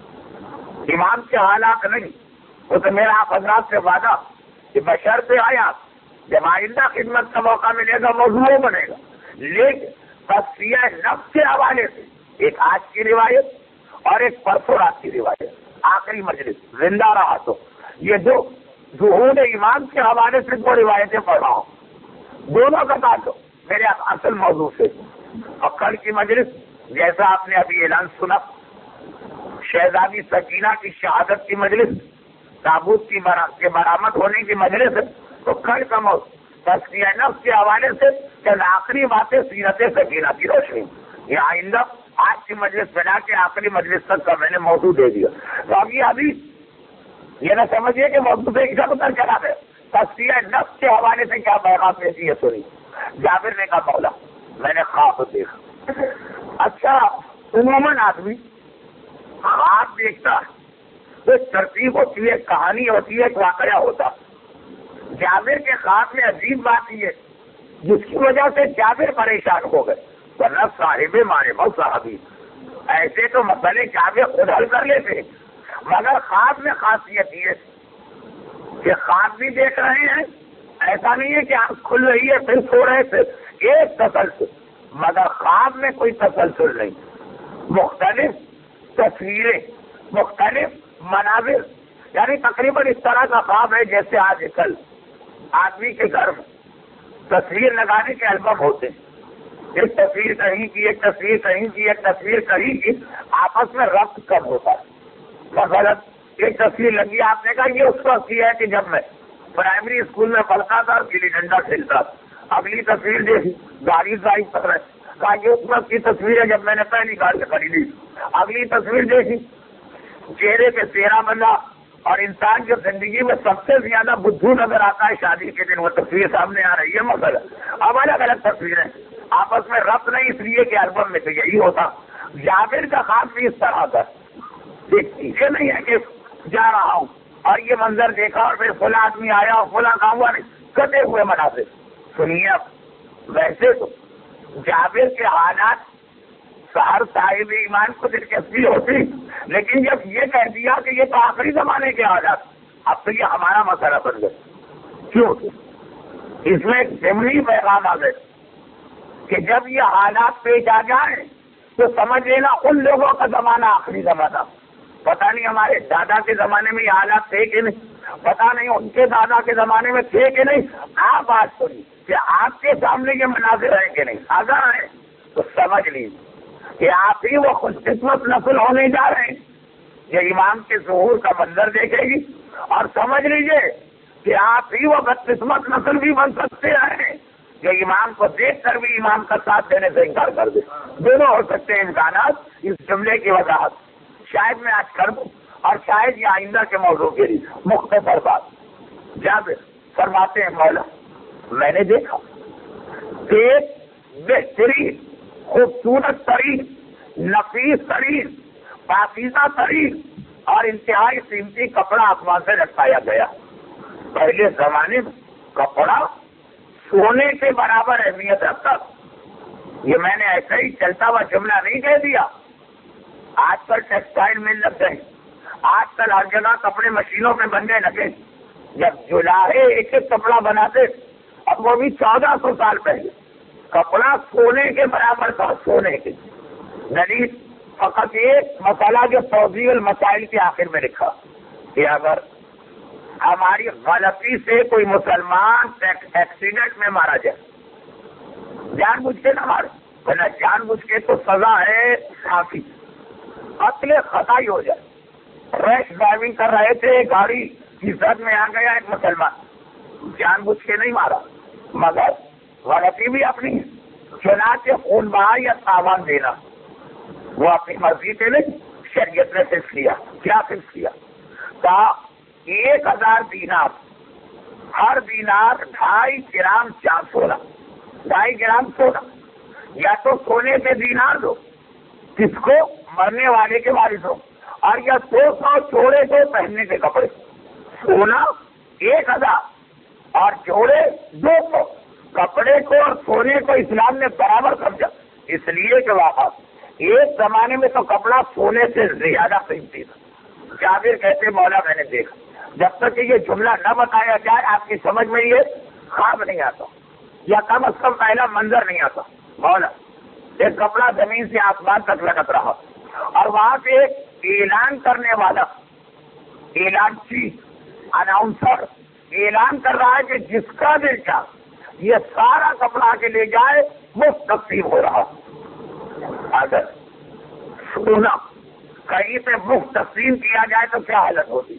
امام کے حالات نہیں، وہ تو میرا آپ حضرات سے وعدہ کہ بشرط آیا جب آئندہ خدمت کا موقع ملے گا موضوع بنے گا. لیکن تصفیہ نفس کے حوالے سے ایک آج کی روایت اور ایک پرسوں رات کی روایت، آخری مجلس زندہ رہا تو یہ دو ظہور امام کے حوالے سے 2 روایتیں پڑھ رہا ہوں، دونوں کا تعلق میرے اصل موضوع سے. اور کل کی مجلس جیسا آپ نے ابھی اعلان سنا، شہزادی سکینہ کی شہادت کی مجلس، تابوت کی برآمد ہونے کی مجلس ہے. تو کل کا موضوع تزکیہ نفس کے حوالے سے چند آخری باتیں سیرت سکینہ کی روشنی. یہ آئندہ آج کی مجلس بنا کے آخری مجلس تک کا میں نے موضوع دے دیا. تو ابھی یہ نہ سمجھیے کہ موضوع سے ادھر ادھر چلا دے. تزکیہ نفس کے حوالے سے کیا پیغام دیتی ہے سنی. جابر نے کہا مولا میں نے خواب دیکھا. اچھا عموماً آدمی خواب دیکھتا ہے تو ترتیب ہوتی ہے، کہانی ہوتی ہے، واقعہ ہوتا. جابر کے خواب میں عجیب بات یہ جس کی وجہ سے جابر پریشان ہو گئے، ورنہ صاحب معرفت صحابی ایسے تو مسئلے جابر خود حل کر لیتے، مگر خواب میں خاصیت یہ کہ خواب بھی دیکھ رہے ہیں، ایسا نہیں ہے کہ آنکھ کھل رہی ہے پھر سو رہے تھے، ایک تسلسل، مگر خواب میں کوئی تسلسل نہیں. مختلف تصویریں، مختلف مناظر، یعنی تقریباً اس طرح کا خواب ہے جیسے آج کل آدمی کے گھر میں تصویر لگانے کے البم ہوتے ہیں. ایک تصویر کہیں کی، ایک تصویر کہیں کی، ایک تصویر کہیں کی، آپس میں ربط کم ہوتا ہے. مثلا ایک تصویر لگی، آپ نے کہا یہ اس وقت کی ہے کہ جب میں پرائمری اسکول میں پڑھتا تھا، گلی ڈنڈا کھیلتا تھا۔ اگلی تصویر دیکھی، گاڑی ڈرائیو کر رہے، کہا یہ اس وقت کی تصویر ہے جب میں نے پہلی گاڑی خریدی۔ اگلی تصویر دیکھی، چہرے پہ چہرہ بنا، اور انسان کی زندگی میں سب سے زیادہ بدھو نظر آتا ہے شادی کے دن، وہ تصویر سامنے آ رہی ہے مگر اب الگ الگ تصویریں آپس میں ربط نہیں، اس لیے کہ البم میں تو یہی ہوتا۔ جابر کا خواب بھی اس طرح تھا، یہ نہیں ہے کہ جا رہا ہوں اور یہ منظر دیکھا اور پھر فلاں آدمی آیا اور فلاں کام ہوا، نہیں، کٹے ہوئے مناظر۔ سنیے اب، ویسے تو جابر کے حالات ہر صاحب ایمان کو دلچسپی ہوتی، لیکن جب یہ کہہ دیا کہ یہ تو آخری زمانے کے حالات، اب تو یہ ہمارا مسئلہ بن گیا۔ کیوں؟ اس میں ایک ضمنی پیغام آ گئے کہ جب یہ حالات پیش آ جائیں تو سمجھ لینا ان لوگوں کا زمانہ آخری زمانہ۔ پتہ نہیں ہمارے دادا کے زمانے میں یہ حالات تھے کہ نہیں، پتہ نہیں ان کے دادا کے زمانے میں تھے کہ نہیں۔ آپ بات سنیے کہ آپ کے سامنے یہ مناظر ہیں کہ نہیں، اگر ہیں تو سمجھ لیجیے کہ آپ ہی وہ خوش قسمت نسل ہونے جا رہے ہیں یہ امام کے ظہور کا منظر دیکھے گی، اور سمجھ لیجیے کہ آپ ہی وہ بدقسمت نسل بھی بن سکتے ہیں جو امام کو دیکھ کر بھی امام کا ساتھ دینے سے انکار کر دے۔ دونوں ہو سکتے ہیں امکانات۔ اس جملے کی وضاحت شاید میں آج کر دوں، اور شاید یہ آئندہ کے موضوع کے لیے مختصر بات۔ جابر فرماتے ہیں مولا میں نے دیکھا ایک بہترین، خوبصورت ترین، نفیس ترین، پاکیزہ ترین اور انتہائی قیمتی کپڑا آسمان سے لٹکایا گیا۔ پہلے زمانے میں کپڑا سونے کے برابر اہمیت رکھتا، یہ میں نے ایسا ہی چلتا ہوا جملہ نہیں کہہ دیا۔ آج کل ٹیکسٹائل مل لگ گئے، آج کل ہر جگہ کپڑے مشینوں میں بننے لگے۔ جب جولاہے ایک ایک کپڑا بناتے، اب وہ بھی 1400 سال پہلے، کپڑا سونے کے برابر تھا، سونے کے۔ دلیل فقط ایک مسئلہ جو توضیح المسائل کے آخر میں لکھا کہ اگر ہماری غلطی سے کوئی مسلمان ایکسیڈنٹ میں مارا جائے، جان بوجھ کے نہ مارے، ورنہ جان بوجھ کے تو سزا ہے پھانسی، قتل خطا ہی ہو جائے۔ ریش ڈرائیونگ کر رہے تھے، گاڑی کی زد میں آ گیا ایک مسلمان، جان بوجھ کے نہیں مارا مگر غلطی بھی اپنی ہے، چنانچہ خون بہا یا تاوان دینا وہ اپنی مرضی سے نہیں، شریعت نے فکس کیا۔ کیا فکس کیا؟ کہا 1000 دینار، ہر دینار 2.5 گرام سونا، 2.5 گرام سونا، یا تو سونے کے دینار دو کس کو؟ مرنے والے کے وارث ہو، اور یا 200 جوڑے دو پہننے کے کپڑے۔ سونا 1000 اور جوڑے 200، کپڑے کو اور سونے کو اسلام نے برابر سمجھا، اس لیے کہ واقع ایک زمانے میں تو کپڑا سونے سے زیادہ قیمتی تھا۔ جابر کہتے مولا میں نے دیکھا، جب تک کہ یہ جملہ نہ بتایا جائے آپ کی سمجھ میں یہ خواب نہیں آتا، یا کم از کم پہلا منظر نہیں آتا۔ مولا ایک کپڑا زمین سے آسمان تک لٹک رہا، اور وہاں سے ایک اعلان کرنے والا، اعلان چیز، اناؤنسر اعلان کر رہا ہے کہ جس کا دل چاہے یہ سارا کپڑا کے لے جائے، مفت تقسیم ہو رہا۔ اگر سونا کہیں پہ مفت تقسیم کیا جائے تو کیا حالت ہوتی؟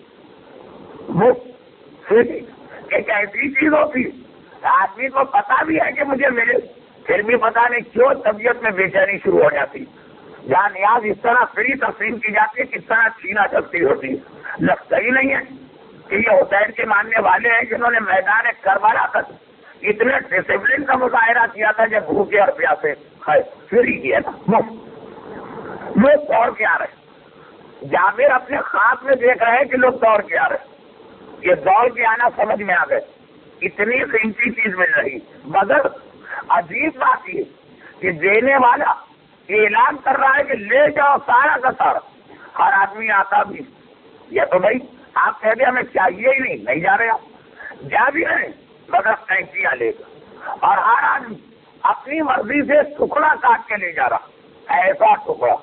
مفت ایک ایسی چیز ہوتی آدمی کو پتا بھی ہے کہ مجھے ملے، پھر بھی پتا نہیں کیوں طبیعت میں بے چینی شروع ہو جاتی، جہاں نیاز اس طرح فری تقسیم کی جاتی ہے، کس طرح چھینا چلتی ہوتی ہے۔ لگتا ہی نہیں ہے کہ یہ حسین کے ماننے والے ہیں جنہوں نے میدان کربلا تک اتنے ڈسپلن کا مظاہرہ کیا تھا جب بھوکے اور پیاسے کھائے، پھر ہی کیا تھا۔ لوگ دوڑ کے آ رہے، جابر اپنے خواب میں دیکھ رہے ہیں کہ لوگ دوڑ کے آ رہے، یہ دوڑ کے آنا سمجھ میں آ گئے، اتنی قیمتی چیز مل رہی، مگر عجیب بات یہ کہ دینے والا اعلان کر رہا ہے کہ لے جاؤ سارا کا سارا۔ ہر آدمی آتا بھی، یا تو بھائی آپ کہہ دیں ہمیں چاہیے ہی نہیں جا رہے آپ، جا بھی رہے مگر پینچیاں لے گا، اور ہر آدمی اپنی مرضی سے ٹکڑا کاٹ کے لے جا رہا، ایسا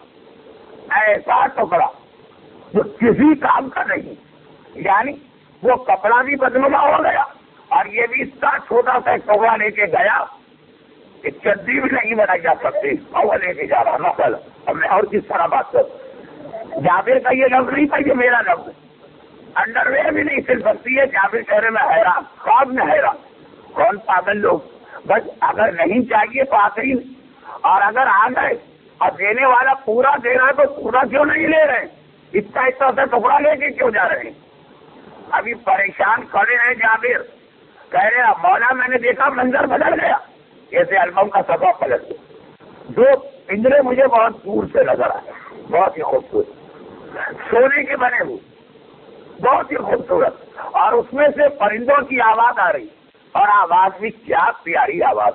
ٹکڑا جو کسی کام کا نہیں، یعنی وہ کپڑا بھی بدنما ہو گیا اور یہ بھی اس کا چھوٹا سا ٹکڑا لے کے گیا کہ چدی بھی نہیں بنائی جا سکتی، اور وہ لے کے جا رہا نقل۔ اب میں اور کس طرح بات کروں؟ جابر کا یہ لفظ نہیں تھا، یہ میرا لفظ ہے۔ انڈرویئر بھی نہیں سل سکتی ہے. جابر کہہ رہے میں حیران، خواب میں حیران. کون پاگل لوگ. بس اگر نہیں چاہیے تو آتے ہی نہیں، اور اگر آ گئے اور دینے والا پورا دے رہا ہے تو پورا کیوں نہیں لے رہے؟ اتنا سے ٹکڑا لے کے کیوں جا رہے ہیں؟ ابھی پریشان کھڑے ہیں جابر، کہہ رہے ہیں مولا میں نے دیکھا منظر بدل گیا، جیسے البم کا صفحہ پلٹ گیا. دو پنجرے مجھے بہت دور سے نظر آئے، بہت ہی خوبصورت، سونے کے بنے ہوئے، بہت ہی خوبصورت، اور اس میں سے پرندوں کی آواز آ رہی، اور آواز بھی کیا پیاری آواز،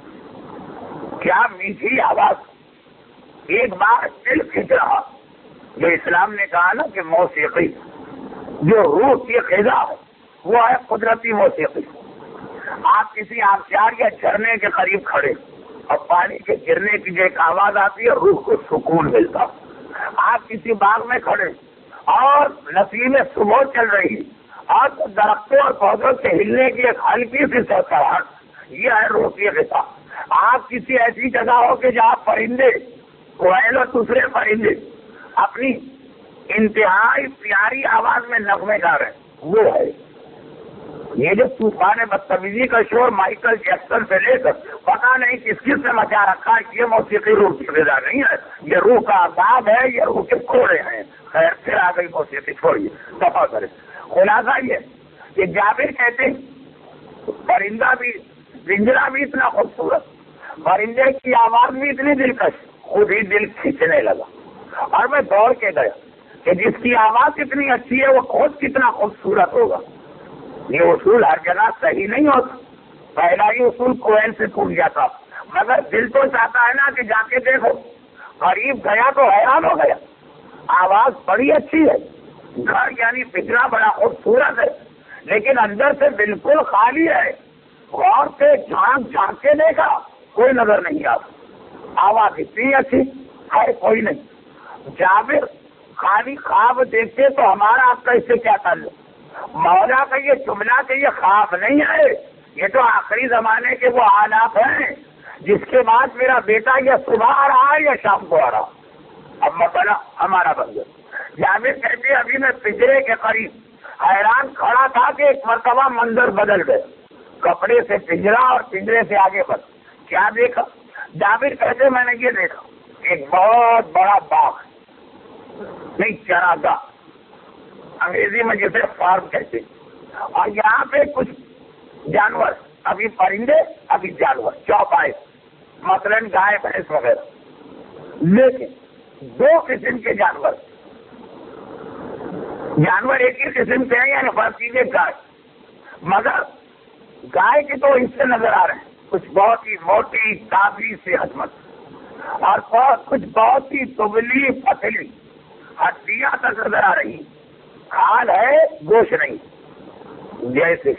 کیا میٹھی آواز. ایک بار دل کھنچ رہا. جو اسلام نے کہا نا کہ موسیقی جو روح کی غذا ہے وہ ہے قدرتی موسیقی. آپ کسی آبشار یا جھرنے کے قریب کھڑے اور پانی کے گرنے کی جو ایک آواز آتی ہے روح کو سکون ملتا. آپ کسی باغ میں کھڑے اور نسیم صبح چل رہی اور درختوں اور پودوں کے ہلنے کی ایک ہلکی سی سرسراہٹ، یہ ہے روح کی غذا. آپ کسی ایسی جگہ ہو کہ جہاں پرندے کوئل اور دوسرے پرندے اپنی انتہائی پیاری آواز میں نغمے گا رہے ہیں، وہ ہے یہ جو طوفان بدتمیزی کا شور مائیکل جیکسن سے لے کر پتا نہیں کس کس سے مچا رکھا ہے. یہ موسیقی روح کی غذا نہیں ہے، یہ روح کا عذاب ہے، یہ روح کے کوڑے ہیں. خیر پھر آ گئی موسیقی، چھوڑیے دفاع کرے. خلاصہ یہ کہ جابر کہتے ہیں پرندہ بھی پنجرا بھی اتنا خوبصورت، پرندے کی آواز بھی اتنی دلکش، خود ہی دل کھینچنے لگا. اور میں دوڑ کے گیا کہ جس کی آواز اتنی اچھی ہے وہ خود کتنا خوبصورت ہوگا. یہ اصول ہر جگہ صحیح نہیں ہوتا. پہلا ہی اصول کوئل سے پوچھ جاتا، مگر دل تو چاہتا ہے نا کہ جا کے دیکھو. قریب گیا تو حیران ہو گیا، آواز بڑی اچھی ہے، گھر یعنی پنجرا بڑا خوبصورت ہے، لیکن اندر سے بالکل خالی ہے. غور سے جھانک کے دیکھا، کوئی نظر نہیں آتا. آواز اتنی اچھی ہے، کوئی نہیں. جابر خالی خواب دیکھتے تو ہمارا آپ کا اس سے کیا تعلق؟ مولا کا یہ جملہ کہ یہ خواب نہیں ہے، یہ تو آخری زمانے کے وہ حالات ہیں جس کے بعد میرا بیٹا یا صبح آ رہا ہے یا شام کو آ رہا. اب مسئلہ ہمارا بن گیا. جابر کہتے ابھی میں پنجرے کے قریب حیران کھڑا تھا کہ ایک مرتبہ منظر بدل گئے. کپڑے سے پنجرا اور پنجرے سے آگے بڑھ. کیا دیکھا؟ جابر کہتے میں نے یہ دیکھا ایک بہت بڑا باغ، نہیں چراگاہ، انگریزی میں جسے فارم کہتے ہیں، اور یہاں پہ کچھ جانور، ابھی پرندے ابھی جانور چوپائے، مثلا گائے بھینس وغیرہ. لیکن دو قسم کے جانور ایک ہی قسم کے ہیں، یعنی فرض کیجیے گائے، مگر گائے کے تو حصے نظر آ رہے ہیں، کچھ بہت ہی موٹی تازی صحت مند اور کچھ بہت ہی دبلی پتلی، ہڈیاں تک نظر آ رہی، کھال ہے گوشت نہیں. جیسے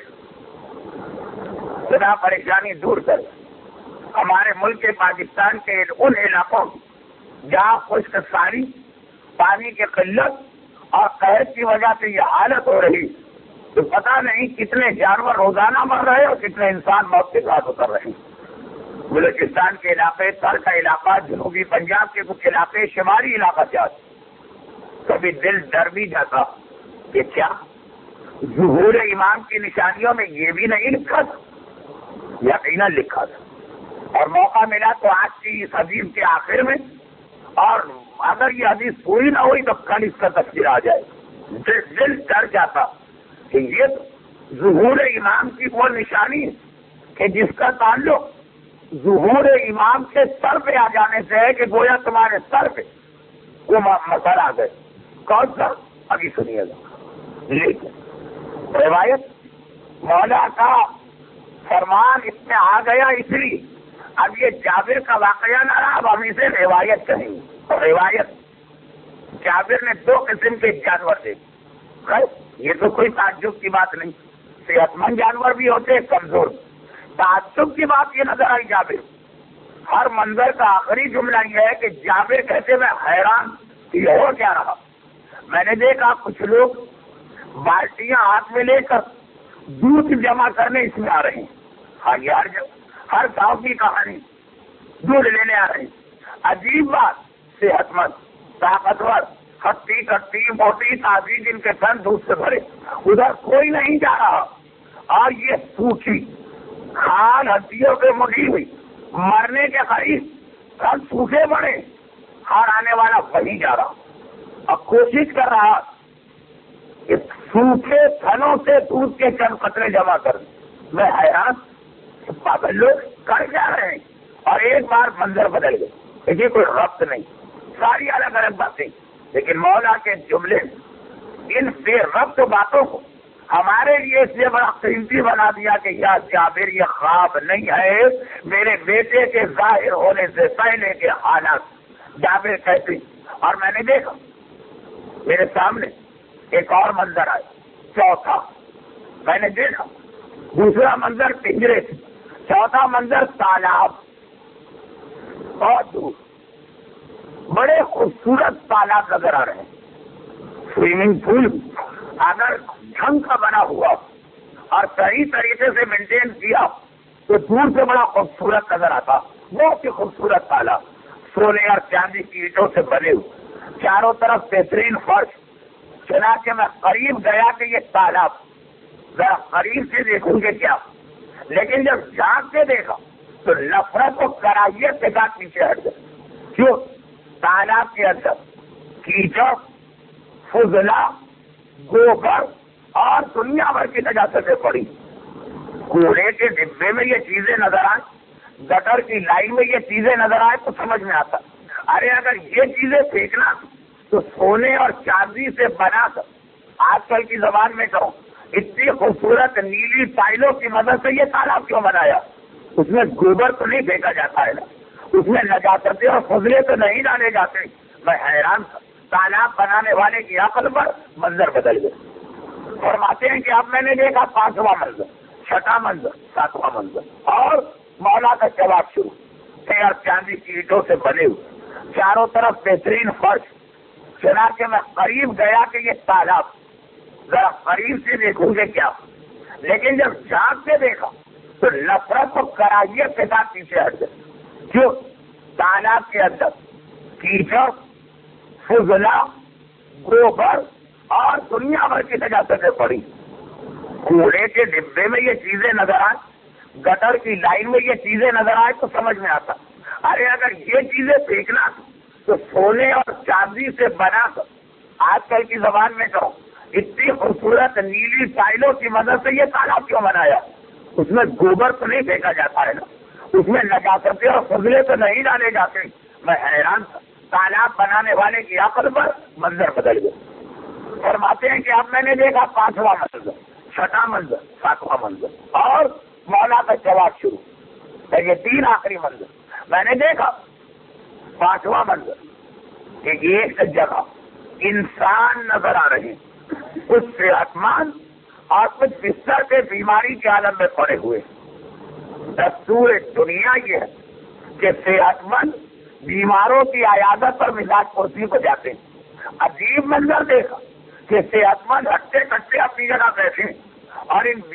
خدا پریشانی دور کر ہمارے ملک کے پاکستان کے ان علاقوں جہاں خشک ساری، پانی کی قلت اور قحط کی وجہ سے یہ حالت ہو رہی تو پتہ نہیں کتنے جانور روزانہ مر رہے اور کتنے انسان موت کے ساتھ اتر رہے ہیں. بلوچستان کے علاقے، تر کا علاقہ، جنوبی پنجاب کے کچھ علاقے، شمالی علاقہ کیا کبھی دل ڈر بھی جاتا کہ کیا ظہور امام کی نشانیوں میں یہ بھی نہیں لکھا تھا؟ یقیناً لکھا تھا. اور موقع ملا تو آج کی اس حدیث کے آخر میں، اور اگر یہ حدیث پوری نہ ہوئی تو کل اس کا تفسیر آ جائے. دل ڈر جاتا کہ یہ ظہور امام کی وہ نشانی کہ جس کا تعلق ظہور امام کے سر پہ آ جانے سے ہے کہ گویا تمہارے سر پہ وہ مسئلہ آ گئے. کون سا؟ ابھی سنیے گا. لیکن روایت مولا کا فرمان اس میں آ گیا، اس لیے اب یہ جابر کا واقعہ نہ رہا، اب ہم اسے روایت کہیں گے. روایت جابر نے دو قسم کے جانور دیکھے. یہ تو کوئی تعجب کی بات نہیں، صحت مند جانور بھی ہوتے، کمزور. تعجب کی بات یہ نظر آئی جابر. ہر منظر کا آخری جملہ یہ ہے کہ جابر کہتے میں حیران کہ ہو کیا رہا. میں نے دیکھا کچھ لوگ بالٹیاں ہاتھ میں لے کر دودھ جمع کرنے اس میں آ رہے ہیں. ہاں یہ ہر گاؤں کی کہانی، دودھ لینے آ رہے ہیں. عجیب بات، صحت مند، طاقتور، ہٹی کٹی موٹی تازی جن کے تن دودھ سے بھرے، ادھر کوئی نہیں جا رہا، اور یہ سوکھی کھال ہڈیوں سے مڑی ہوئی مرنے کے قریب تن سوکھے بڑے، ہر آنے والا وہی جا رہا، اب کوشش کر رہا کہ سوکھے تھنوں سے دودھ کے چند قطرے جمع کر دیں۔ میں حیران، پاگل لوگ کر کیا رہے ہیں؟ اور ایک بار منظر بدل گئے، دیکھیے کوئی ربط نہیں، ساری الگ الگ باتیں، لیکن مولا کے جملے ان بے ربط باتوں کو ہمارے لیے اس لیے بڑا قیمتی بنا دیا کہ یا جابر یہ خواب نہیں ہے، میرے بیٹے کے ظاہر ہونے سے پہلے کے حالات جابر کہتے۔ اور میں نے دیکھا میرے سامنے ایک اور منظر آیا، چوتھا میں نے دیکھا، دوسرا منظر پنجرے سے، چوتھا منظر تالاب، بہت دور بڑے خوبصورت تالاب نظر آ رہے ہیں، سوئمنگ پول اگر ڈھنگ کا بنا ہوا اور صحیح طریقے سے مینٹین کیا تو دور سے بڑا خوبصورت نظر آتا، بہت ہی خوبصورت تالاب، سونے اور چاندی کی اینٹوں سے بنے ہوئے، چاروں طرف بہترین فرش، چنانچہ میں قریب گیا کہ یہ تالاب ذرا قریب سے دیکھوں گے کیا، لیکن جب جھانک کے دیکھا تو نفرت و کراہیت کے ساتھ پیچھے ہٹ گئے۔ کیوں؟ تالاب کے اندر کیچڑ، فضلہ، گوبر اور دنیا بھر کی نجاستیں پڑی، کوڑے کے ڈبے میں یہ چیزیں نظر آئیں، گٹر کی لائن میں یہ چیزیں نظر آئے تو سمجھ میں آتا، ارے اگر یہ چیزیں پھینکنا تو سونے اور چاندی سے بنا کر، آج کل کی زبان میں کہوں، اتنی خوبصورت نیلی ٹائلوں کی مدد سے یہ تالاب کیوں بنایا؟ اس میں گوبر تو نہیں پھینکا جاتا ہے نا، اس میں نجاستیں اور فضلے تو نہیں ڈالے جاتے۔ میں حیران تھا، تالاب بنانے والے کی عقل پر منظر بدل گئے۔ فرماتے ہیں کہ اب میں نے دیکھا پانچواں منظر، چھٹا منظر، ساتواں منظر، اور مولا کا جواب شروع، اور چاندی کی اینٹوں سے بنے ہوئے، چاروں طرف بہترین فرش، چنانچہ میں قریب گیا کہ یہ تالاب ذرا قریب سے دیکھوں گے کیا، لیکن جب جھانک کے دیکھا تو نفرت و کراہیت کے ساتھ پیچھے ہٹ گئے۔ کیوں؟ تالاب کے اندر کیچڑ، فضلہ، گوبر اور دنیا بھر کی نجاستیں پڑی، کوڑے کے ڈبے میں یہ چیزیں نظر آئیں، گٹر کی لائن میں یہ چیزیں نظر آئے تو سمجھ میں آتا، ارے اگر یہ چیزیں پھینکنا تو سونے اور چاندی سے بنا کر، آج کل کی زبان میں کہوں، اتنی خوبصورت نیلی ٹائلوں کی مدد سے یہ تالاب کیوں بنایا؟ اس میں گوبر تو نہیں پھینکا جاتا ہے نا، اس میں نجاستیں اور فضلے تو نہیں ڈالے جاتے۔ میں حیران تھا، تالاب بنانے والے کی عقل پر منظر بدل گئے۔ فرماتے ہیں کہ اب میں نے دیکھا پانچواں منظر، چھٹا منظر، ساتواں منظر، اور مولا کا جواب شروع، یہ تین آخری منظر۔ میں نے دیکھا پانچواں منظر کہ ایک جگہ انسان نظر آ رہے ہیں، کچھ صحت مند اور کچھ بستر کے بیماری کے عالم میں پڑے ہوئے۔ دستور دنیا یہ ہے کہ صحت مند بیماروں کی عیادت پر مزاج پرسی کو جاتے ہیں۔ عجیب منظر دیکھا کہ صحت مند ہٹتے کٹتے اپنی جگہ بیٹھے اور ان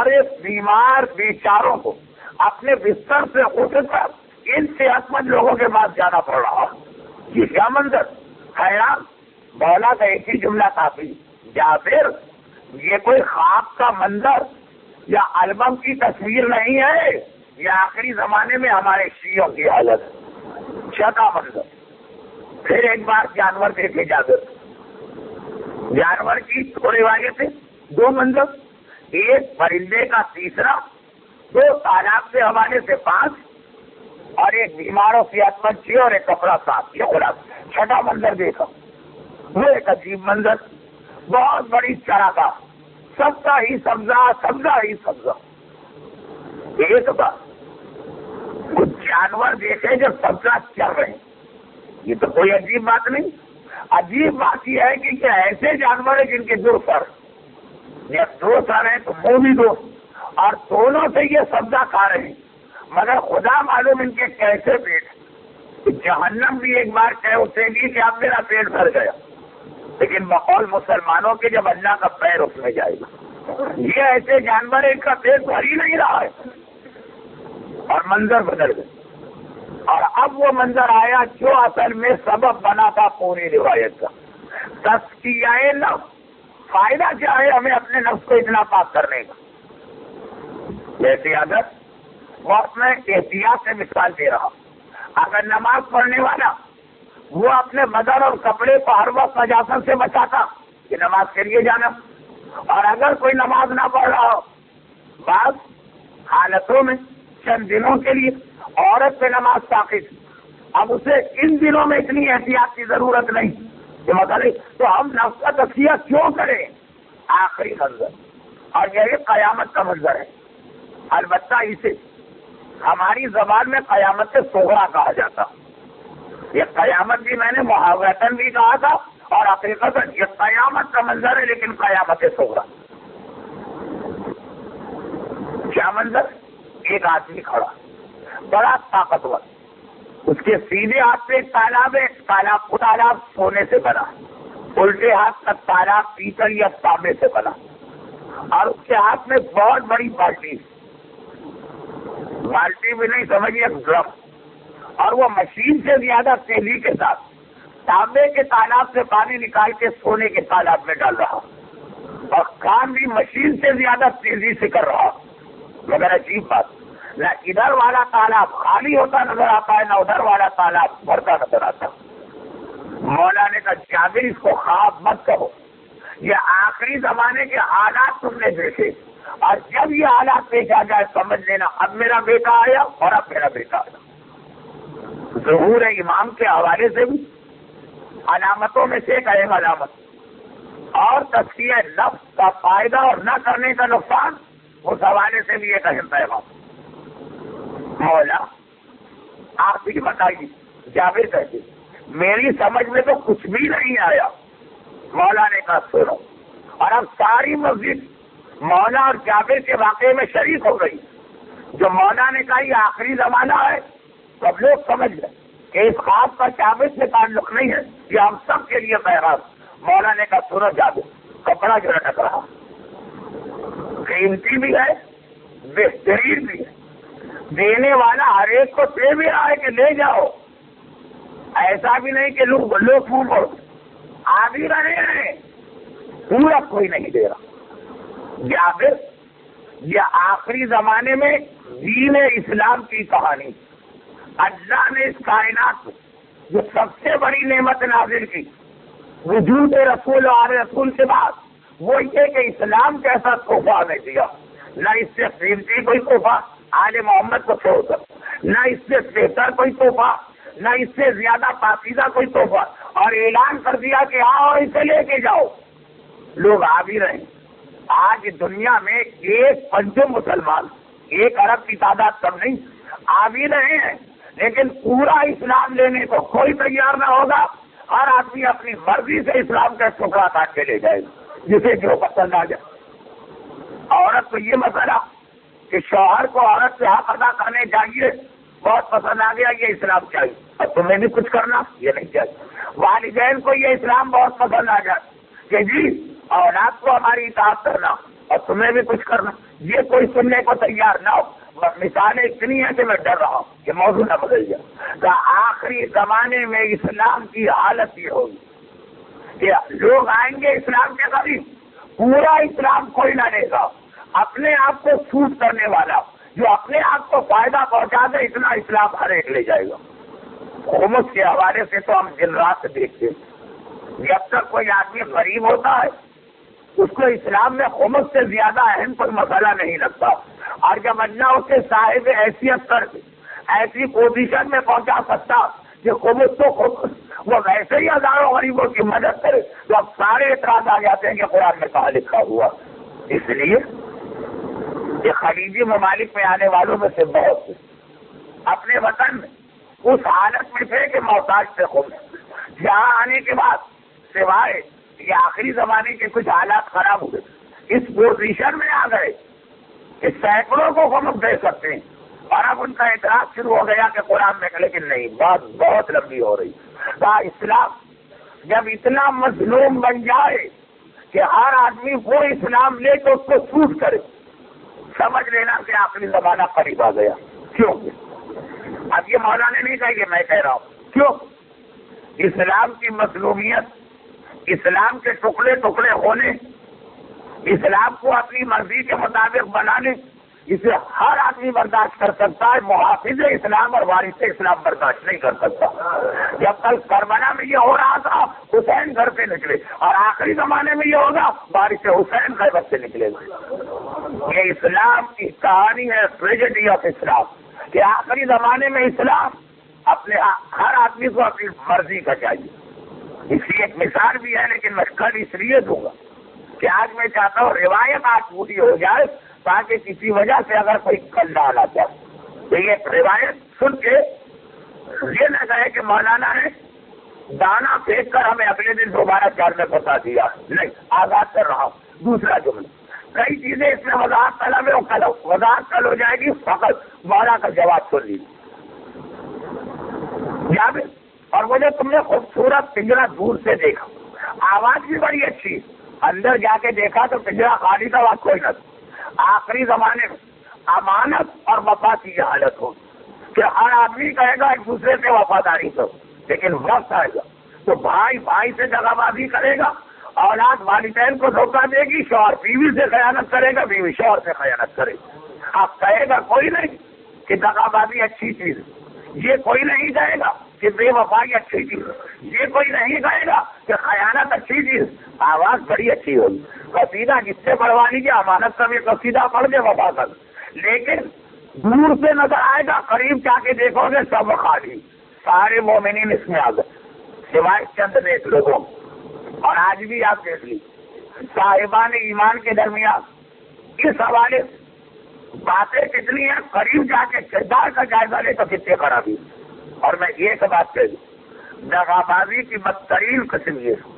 بیمار بیچاروں کو اپنے بستر سے اٹھ کر ان صحت مند لوگوں کے پاس جانا پڑ رہا۔ یہ کیا منظر؟ حیران، مولا کا ایک ہی جملہ کافی، جابر یہ کوئی خواب کا منظر یا البم کی تصویر نہیں ہے، یہ آخری زمانے میں ہمارے شیعوں کی حالت۔ چھٹا منظر، پھر ایک بار جانور دیکھے جابر، جانور کی تھوڑے واقع سے دو منظر، ایک پرندے کا تیسرا، دو تالاب کے حوالے سے 5، اور ایک بیمار و صحت مند 6 اور ایک کپڑا 7۔ یہ خلاصہ چھٹا منظر دیکھا، وہ ایک عجیب منظر، بہت بڑی چراگاہ، سب کا ہی سبزہ، سبزہ ہی سبزہ۔ ایک بار کچھ جانور دیکھے جو سبزہ چر رہے ہیں، یہ تو کوئی عجیب بات نہیں۔ عجیب بات یہ ہے کہ یہ ایسے جانور ہیں جن کے 2 سر، یہ 2 سر ہیں تو منہ بھی 2، اور دونوں سے یہ سبزہ کھا رہے ہیں، مگر خدا معلوم ان کے کیسے پیٹ۔ جہنم بھی ایک بار کہہ اسے گی کہ اب میرا پیٹ بھر گیا، لیکن بقول مسلمانوں کے جب اللہ کا پیر اس میں جائے گا۔ یہ ایسے جانور ان کا پیٹ بھر ہی نہیں رہا ہے، اور منظر بدل گئے۔ اور اب وہ منظر آیا جو اصل میں سبب بنا تھا پوری روایت کا۔ تزکیہ نفس، فائدہ کیا ہے ہمیں اپنے نفس کو اتنا پاک کرنے کا؟ جیسے اگر وہ اپنے احتیاط سے مثال دے رہا، اگر نماز پڑھنے والا وہ اپنے بدن اور کپڑے کو ہر وقت نجاست سے بچاتا کہ نماز کے لیے جانا، اور اگر کوئی نماز نہ پڑھ رہا ہو، بعض حالتوں میں چند دنوں کے لیے عورت پہ نماز ساقط، اب اسے ان دنوں میں اتنی احتیاط کی ضرورت نہیں کہ مطلب تو ہم نفس کا تزکیہ کیوں کریں؟ آخری منظر، اور یہ قیامت کا منظر ہے۔ البتہ اسے ہماری زبان میں قیامت صغریٰ کہا جاتا، یہ قیامت بھی میں نے محاورتاً بھی کہا تھا اور حقیقتاً یہ قیامت کا منظر ہے، لیکن قیامت صغریٰ کیا منظر؟ ایک آدمی کھڑا بڑا طاقتور، اس کے سیدھے ہاتھ پہ ایک تالاب ہے، تالاب سونے سے بنا، الٹے ہاتھ کا تالاب پیتل یا تانبے سے بنا، اور اس کے ہاتھ میں بہت بڑی بالٹی بھی نہیں سمجھیے، ڈرم، اور وہ مشین سے زیادہ تیزی کے ساتھ تانبے کے تالاب سے پانی نکال کے سونے کے تالاب میں ڈال رہا، اور کام بھی مشین سے زیادہ تیزی سے کر رہا۔ مگر عجیب بات، نہ ادھر والا تالاب خالی ہوتا نظر آتا ہے، نہ ادھر والا تالاب بھرتا نظر آتا۔ مولا نے کہا جابر اس کو خواب مت کہو، یہ آخری زمانے کے حالات تم نے دیکھے، اور جب یہ حالات پیش آ جائے سمجھ لینا اب میرا بیٹا آیا اور اب میرا بیٹا آیا۔ ظہور امام کے حوالے سے بھی علامتوں میں سے ایک اہم علامت، اور تزکیہ نفس کا فائدہ اور نہ کرنے کا نقصان، اس حوالے سے بھی ایک اہم پیغام۔ مولا آپ بھی بتائیے، جابر کہتے میری سمجھ میں تو کچھ بھی نہیں آیا۔ مولا نے کہا سنو، اور اب ساری مسجد مولا اور جابر کے واقعے میں شریک ہو گئی۔ جو مولا نے کہا یہ آخری زمانہ ہے، سب لوگ سمجھ گئے کہ اس خواب کا جابر سے تعلق نہیں ہے، یہ ہم سب کے لیے پیغام۔ مولا نے کہا سنو جابر، کپڑا جو لٹک رہا قیمتی بھی ہے، بہترین بھی ہے، دینے والا ہر ایک کو دے بھی رہا ہے کہ لے جاؤ، ایسا بھی نہیں کہ لوگ منہ آ بھی رہے ہیں، پورا کوئی نہیں دے رہا۔ جابر یہ آخری زمانے میں دین اسلام کی کہانی، اللہ نے اس کائنات میں جو سب سے بڑی نعمت نازل کی وجود رسول اور رسول کے بعد، وہ یہ کہ اسلام کیسا تحفہ ہمیں دیا، نہ اس سے قیمتی کوئی تحفہ آل محمد کو چھوڑ کر، نہ اس سے بہتر کوئی تحفہ، نہ اس سے زیادہ پاکیزہ کوئی تحفہ، اور اعلان کر دیا کہ آؤ اسے لے کے جاؤ۔ لوگ آ بھی رہے ہیں، آج دنیا میں ایک پنجم مسلمان، 1 ارب کی تعداد کم نہیں، آ بھی رہے ہیں، لیکن پورا اسلام لینے کو کوئی تیار نہ ہوگا۔ ہر آدمی اپنی مرضی سے اسلام کا ٹکڑا کاٹ کے لے جائے گا، جسے جو پسند آ جائے۔ عورت کو یہ مسئلہ کہ شوہر کو عورت سے حق ادا کرنے چاہیے، بہت پسند آ گیا، یہ اسلام چاہیے، اور تمہیں بھی کچھ کرنا یہ نہیں چاہیے۔ والدین کو یہ اسلام بہت پسند آ جائے کہ جی اولاد کو ہماری اطاعت کرنا اور تمہیں بھی کچھ کرنا، یہ کوئی سننے کو تیار نہ ہو۔ مثالیں اتنی ہیں کہ میں ڈر رہا ہوں کہ موضوع نہ بدل جائے۔ کہ آخری زمانے میں اسلام کی حالت یہ ہوگی کہ لوگ آئیں گے اسلام کے قریب، پورا اسلام کوئی نہ لے گا، اپنے آپ کو سوٹ کرنے والا جو اپنے آپ کو فائدہ پہنچا دے اتنا اسلام ہر ایک لے جائے گا۔ خمس کے حوالے سے تو ہم دن رات دیکھتے ہیں، جب تک کوئی آدمی غریب ہوتا ہے اس کو اسلام میں خمس سے زیادہ اہم کوئی مسئلہ نہیں لگتا، اور جب اللہ اسے صاحب حیثیت کر کے ایسی پوزیشن میں پہنچا سکتا کہ خمس تو خمس، وہ ویسے ہی ہزاروں غریبوں کی مدد کرے، تو اب سارے اعتراض آ جاتے ہیں کہ قرآن میں کہاں لکھا ہوا۔ اس لیے یہ خلیجی ممالک میں آنے والوں میں سے بہت سے اپنے وطن میں اس حالت میں تھے کہ محتاج تھے خمس، جہاں آنے کے بعد سوائے یہ آخری زمانے کے کچھ حالات خراب ہوئے، اس پوزیشن میں آ گئے کہ سینکڑوں کو خمس دے سکتے ہیں، اور اب ان کا اعتراض شروع ہو گیا کہ قرآن میں، لیکن نہیں، بات بہت لمبی ہو رہی۔ اسلام جب اتنا مظلوم بن جائے کہ ہر آدمی وہ اسلام لے تو اس کو سوٹ کرے، سمجھ لینا کہ آخری زمانہ قریب آ گیا۔ کیوں؟ اب یہ مولانا نے نہیں کہا، یہ میں کہہ رہا ہوں۔ کیوں؟ اسلام کی مظلومیت اسلام کے ٹکڑے ٹکڑے ہونے، اسلام کو اپنی مرضی کے مطابق بنانے، اسے ہر آدمی برداشت کر سکتا ہے، محافظ اسلام اور وارث اسلام برداشت نہیں کر سکتا۔ جب کل کربلا میں یہ ہو رہا تھا حسین گھر سے نکلے، اور آخری زمانے میں یہ ہوگا وارث حسین خیبر سے نکلے گا۔ یہ اسلام کی کہانی ہے، ٹریجڈی آف اسلام، کہ آخری زمانے میں اسلام اپنے ہر آدمی کو اپنی مرضی کا چاہیے۔ اس کی ایک مثال بھی ہے، لیکن میں کل اس لیے دوں گا کہ آج میں چاہتا ہوں روایت آج پوری ہو جائے، تاکہ کسی وجہ سے اگر کوئی کل ڈالا جائے تو یہ روایت سن کے یہ نہ کہے کہ مولانا نے دانا پھینک کر ہمیں اگلے دن دوبارہ چارنے بتا دیا، نہیں، آزاد کر رہا ہوں۔ دوسرا جملہ، کئی چیزیں اس میں وضاحت طلب ہے، وضاحت کل ہو جائے گی، فقط مولا کا جواب سن لیجیے۔ اور مجھے تم نے خوبصورت پنجرا دور سے دیکھا، آواز بھی بڑی اچھی، اندر جا کے دیکھا تو پنجرا خالی تھا، وہاں کوئی نہ تھا۔ آخری زمانے میں امانت اور وفا کی یہ حالت ہو کہ ہر آدمی کہے گا ایک دوسرے سے وفاداری کرو، لیکن وقت آئے گا تو بھائی بھائی سے دغا بازی کرے گا، اولاد والدین کو دھوکہ دے گی، شوہر بیوی سے خیانت کرے گا، بیوی شوہر سے خیانت کرے گا۔ اب کہے گا کوئی نہیں کہ دغا بازی اچھی چیز ہے، یہ کوئی نہیں کہے گا کہ بے وفائی اچھی چیز ہے، یہ کوئی نہیں کہے گا کہ خیانت اچھی چیز۔ آواز بڑی اچھی ہوگی، قصیدہ جس سے بڑھوا لیجیے، امانت کا بھی قصیدہ پڑھ دے، وفا کا، لیکن دور سے نظر آئے گا، قریب جا کے دیکھو گے سب خالی، سارے مومنین اس میں آ گئے سوائے چند نیک لوگوں۔ اور آج بھی آپ دیکھ لیجیے صاحبان ایمان کے درمیان اس حوالے سے باتیں کتنی ہیں، قریب جا کے کردار کا جائزہ لے تو کتنے خرابی۔ اور میں ایک بات کہہ دوں، دغا بازی کی بدترین قسم یہ ہے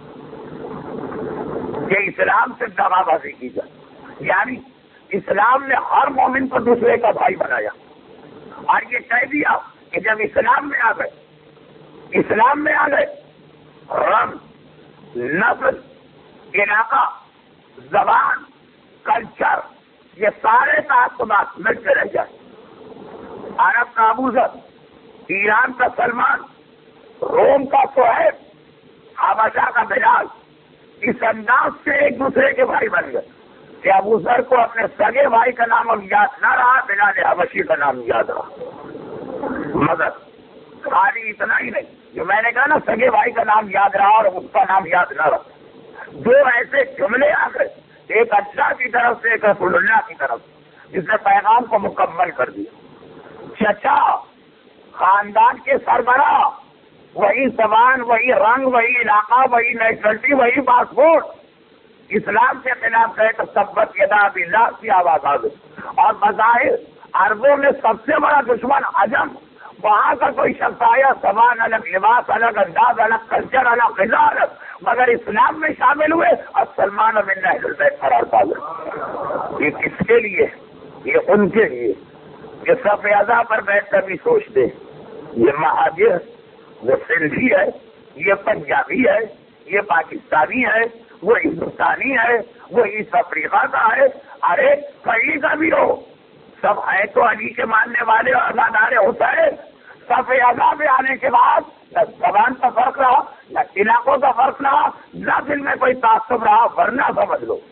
کہ اسلام سے دغا بازی کی جائے، یعنی اسلام نے ہر مومن کو دوسرے کا بھائی بنایا، اور یہ کہہ دیا کہ جب اسلام میں آ گئے رنگ، نسل، علاقہ، زبان، کلچر، یہ سارے تعصبات مل کے رہ جائے۔ عرب کا ابو ذر، ایران کا سلمان، روم کا سہیب، حبشہ کا بلال، اس انداز سے ایک دوسرے کے بھائی بن گئے کہ ابو ذر کو اپنے سگے بھائی کا نام اب یاد نہ رہا، بلال حبشی کا نام یاد رہا۔ مگر خالی اتنا ہی نہیں، جو میں نے کہا نا سگے بھائی کا نام یاد رہا اور اس کا نام یاد نہ رہا، دو ایسے جملے آ گئے، ایک اللہ کی طرف سے، ایک رسول اللہ کی طرف سے، جس نے پیغام کو مکمل کر دیا۔ چچا، خاندان کے سربراہ، وہی زبان، وہی رنگ، وہی علاقہ، وہی نیشنلٹی، وہی پاسپورٹ، اسلام کے خلاف گئے تو سبت یدا باللہ کی آواز آ گئی۔ اور بظاہر عربوں میں سب سے بڑا دشمن عجم، وہاں کا کوئی شخص آیا، زبان الگ، لباس الگ، انداز الگ، کلچر الگ، غذا الگ، مگر اسلام میں شامل ہوئے اور سلمان و منا بیت قرار پا گئے۔ یہ کس کے لیے؟ یہ ان کے لیے کہ صف اعضاء پر بیٹھ کر بھی سوچتے، یہ مہاجر، وہ سندھی ہے، یہ پنجابی ہے، یہ پاکستانی ہے، وہ ہندوستانی ہے، وہ ایسٹ افریقہ کا ہے، ارے کہیں کا بھی ہو، سب ہے تو علی کے ماننے والے اور ازادار حسین۔ صف اعضاء میں آنے کے بعد نہ زبان کا فرق رہا، نہ علاقوں کا فرق رہا، نہ دل میں کوئی تعصب رہا، ورنہ سمجھ لو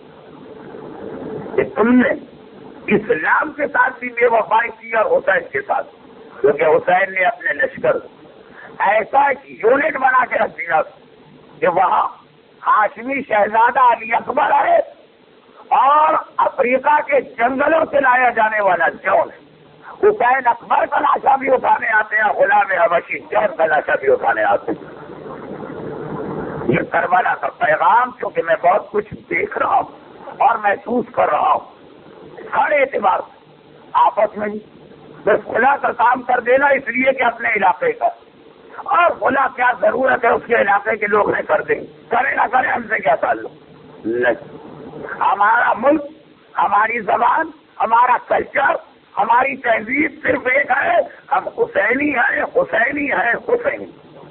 کہ تم نے اسلام کے ساتھ بھی بے وفائی کی اور حسین کے ساتھ، کیونکہ حسین نے اپنے لشکر ایسا ایک یونٹ بنا کے رکھ دیا کہ وہاں ہاشمی شہزادہ علی اکبر ہے اور افریقہ کے جنگلوں سے لایا جانے والا جون ہے، حسین اکبر کا لاشا بھی اٹھانے آتے ہیں، غلام حبشی جون کا لاشا بھی اٹھانے آتے ہیں۔ یہ کربلا کا پیغام، کیونکہ میں بہت کچھ دیکھ رہا ہوں اور محسوس کر رہا ہوں، ہر اعتبار سے آپس میں بس خلا کا کام کر دینا اس لیے کہ اپنے علاقے کا، اور خلا کیا ضرورت ہے اس کے علاقے کے لوگ نہیں کر دیں، کرے نہ کرے ہم سے کیا تعلق نہیں۔ ہمارا ملک، ہماری زبان، ہمارا کلچر، ہماری تہذیب صرف ایک ہے، ہم حسینی ہیں، حسینی ہیں، حسینی،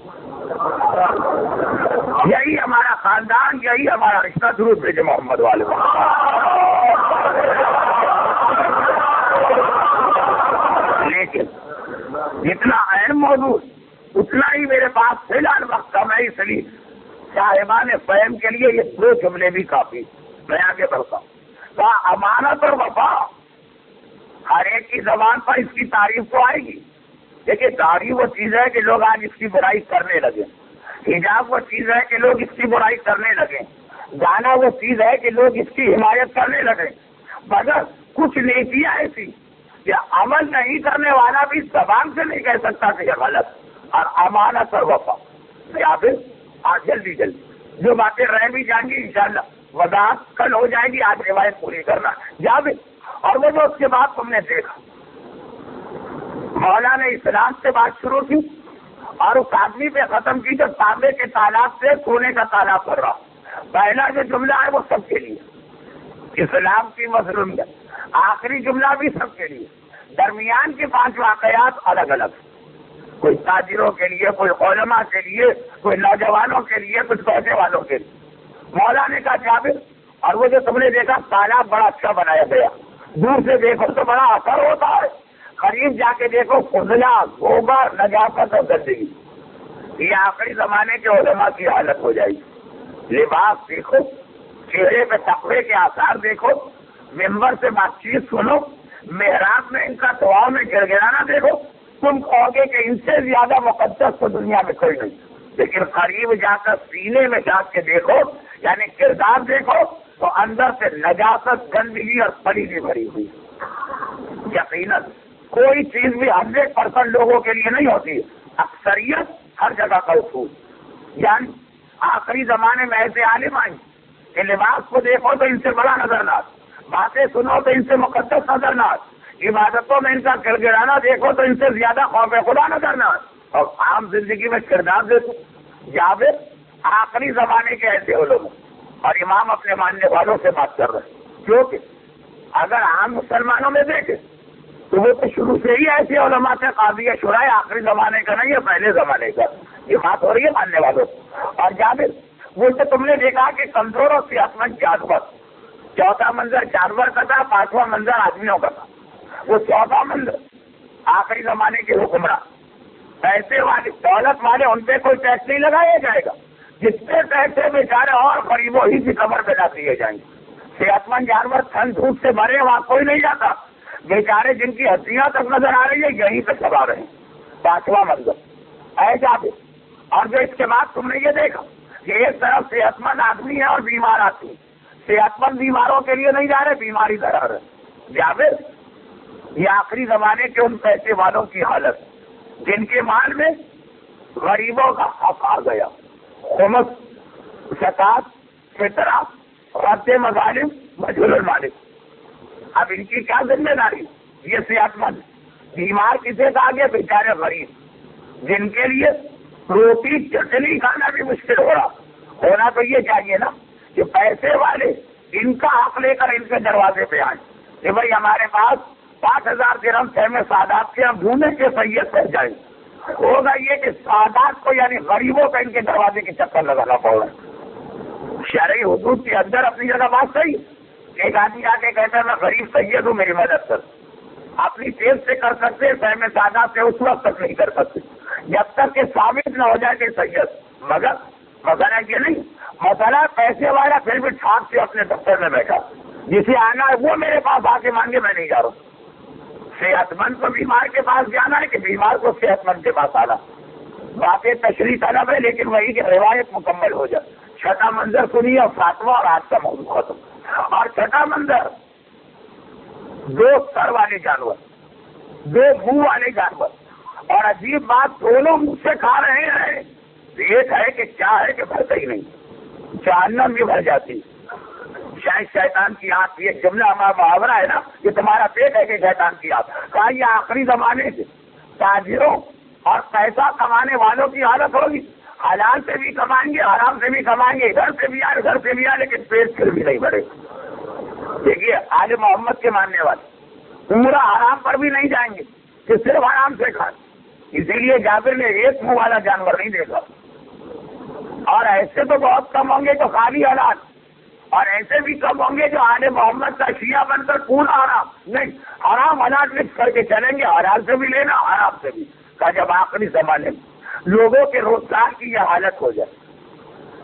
یہی ہمارا خاندان، یہی ہمارا رشتہ۔ درود بھیجے محمد والے۔ لیکن جتنا اہم موضوع اتنا ہی میرے پاس فی الحال وقت کم ہے، اس لیے صاحبان فہم کے لیے یہ 2 جملے بھی کافی. میں آگے بڑھتا ہوں. تو امانت اور وفا ہر ایک کی زبان پر اس کی تعریف تو آئے گی. دیکھیے داڑھی وہ چیز ہے کہ لوگ آج اس کی برائی کرنے لگے. حجاب وہ چیز ہے کہ لوگ اس کی برائی کرنے لگے. گانا وہ چیز ہے کہ لوگ اس کی حمایت کرنے لگے. مگر کچھ نیکیاں ایسی کہ عمل نہیں کرنے والا بھی زبان سے نہیں کہہ سکتا کہ یہ غلط. اور امانت اور وفا یا پھر آج جلدی جو باتیں رہ بھی جائیں گی انشاءاللہ وضاحت کل ہو جائے گی. آج روایت پوری کرنا جاب. اور وہ جو اس کے بعد تم نے دیکھا مولانا اسلام سے بات شروع کی اور اس آدمی پہ ختم کی جو تانبے کے تالاب سے سونے کا تالاب کر رہا. پہلا جو جملہ ہے وہ سب کے لیے اسلام کی مظلومیت. آخری جملہ بھی سب کے لیے. درمیان کے 5 واقعات الگ الگ. کوئی تاجروں کے لیے, کوئی علماء کے لیے, کوئی نوجوانوں کے لیے, کچھ پیسے والوں کے لیے. مولا نے کہا جابر اور وہ جو تم نے دیکھا تالاب بڑا اچھا بنایا گیا. دور سے دیکھو تو بڑا اثر ہوتا ہے, قریب جا کے دیکھو فضلہ, گوبر, نجاست اور گندگی. یہ آخری زمانے کے علماء کی حالت ہو جائے گی. لباس دیکھو, چہرے پہ تقوی کے آثار دیکھو, ممبر سے بات چیت سنو, محراب میں ان کا دعا میں گر گرانا دیکھو. تم کہو گے کہ ان سے زیادہ مقدس تو دنیا میں کوئی نہیں. لیکن قریب جا کر سینے میں جا کے دیکھو, یعنی کردار دیکھو, تو اندر سے نجاست, گندگی اور پلیدی بھری ہوئی. یقیناً کوئی چیز بھی 100% لوگوں کے لیے نہیں ہوتی. اکثریت ہر جگہ کا اصول. یعنی آخری زمانے میں ایسے عالم آئیں کہ لباس کو دیکھو تو ان سے بڑا نظرناک, باتیں سنو تو ان سے مقدس نظرناک, عبادتوں میں ان کا گڑگڑانا دیکھو تو ان سے زیادہ خوف خدا نظرناک, اور عام زندگی میں کردار دیکھو. جابر آخری زمانے کے ایسے علوم اور امام اپنے ماننے والوں سے بات کر رہے ہیں. کیونکہ اگر عام مسلمانوں میں دیکھیں تو وہ تو شروع سے ہی ایسے علماء سے قاضی شورائے آخری زمانے کا نہیں ہے, پہلے زمانے کا. یہ بات ہو رہی ہے ماننے والوں. اور جابر وہ تو تم نے دیکھا کہ کمزور اور صحت مند جانور, 4تھا منظر جانور کا تھا, 5واں منظر آدمیوں کا تھا. وہ 4تھا منظر آخری زمانے کے حکمراں پیسے والے, دولت والے, ان پہ کوئی ٹیکس نہیں لگایا جائے گا. جتنے پیسے بیچارے اور غریبوں ہی کی کمر پہ ڈال دیے جائیں گے. صحت مند جانور تھن دھوپ سے مرے وہاں کوئی نہیں جاتا. بیچارے جن کی ہڈیاں تک نظر آ رہی ہے یہیں پہ سبا رہے ہیں. 5واں منظر ایسا بھی. اور جو اس کے بعد تم نے یہ دیکھا کہ ایک طرف صحت مند آدمی ہے اور بیمار آدمی. صحت مند بیماروں کے لیے نہیں جا رہے, بیماری درا رہے. جابر یہ آخری زمانے کے ان پیسے والوں کی حالت جن کے مال میں غریبوں کا حق آ گیا. خمس, زکات, فطرہ, رد مظالم, مجھول المالک. اب ان کی کیا ذمہ داری؟ یہ صحت مند بیمار کسے کا آگے بیچارے غریب, جن کے لیے روٹی چٹنی کھانا بھی مشکل ہو رہا. ہونا تو یہ چاہیے نا کہ پیسے والے ان کا حق لے کر ان کے دروازے پہ آئیں کہ بھائی ہمارے پاس 5000 درہم میں سادات کے ہم ڈھونڈیں کے سید پہ جائیں. ہوگا یہ کہ سادات کو یعنی غریبوں کا ان کے دروازے کے چکر لگانا پڑا. شرعی حدود کے اندر اپنی جگہ بات صحیح. ایک آدمی آ کے کہتا ہے میں غریب سید ہوں, میری مدد کر. اپنی تیز سے کر سکتے, فہم سادات سے اس وقت تک نہیں کر سکتے جب تک کہ ثابت نہ ہو جائے کہ سید. مگر مسئلہ یہ نہیں, مسئلہ پیسے والا پھر بھی ٹھاک سے اپنے دفتر میں بیٹھا, جسے آنا ہے وہ میرے پاس آ کے مانگے, میں نہیں جا رہا ہوں. صحت مند کو بیمار کے پاس جانا ہے کہ بیمار کو صحت مند کے پاس آنا. باتیں تشریح طلب ہے لیکن وہی کہ روایت مکمل ہو جائے. 6واں منظر سنیے اور 7واں اور آج کا موضوع ختم. اور 6واں منظر 2 سر والے جانور, 2 منہ والے جانور, اور عجیب بات دونوں منہ سے کھا رہے ہیں. ایک ہے کہ کیا ہے کہ بھرتا ہی نہیں, جہنم بھی بھر جاتی. شاید شیطان کی آنکھ, یہ جملہ ہمارا محاورہ ہے نا, یہ تمہارا پیٹ ہے کہ شیطان کی آنکھ. کہا یہ آخری زمانے سے تاجروں اور پیسہ کمانے والوں کی حالت ہوگی. حلال سے بھی کمائیں گے, حرام سے بھی کمائیں گے, ادھر سے بھی آئے ادھر سے بھی آئے, لیکن پیٹ پھر بھی نہیں بھرے. دیکھیے آل محمد کے ماننے والے پورا حرام پر بھی نہیں جائیں گے کہ صرف حرام سے کھائیں. اسی لیے جابر نے ایک منہ والا جانور نہیں دیکھا. اور ایسے تو بہت کم ہوں گے جو خالی حلال, اور ایسے بھی کم ہوں گے جو آل محمد کا شیعہ بن کر پورا حرام نہیں, حرام حلال مکس کر کے چلیں گے, حلال سے بھی لینا حرام سے بھی. کا جب آخری زمانے میں لوگوں کے روزگار کی یہ حالت ہو جائے,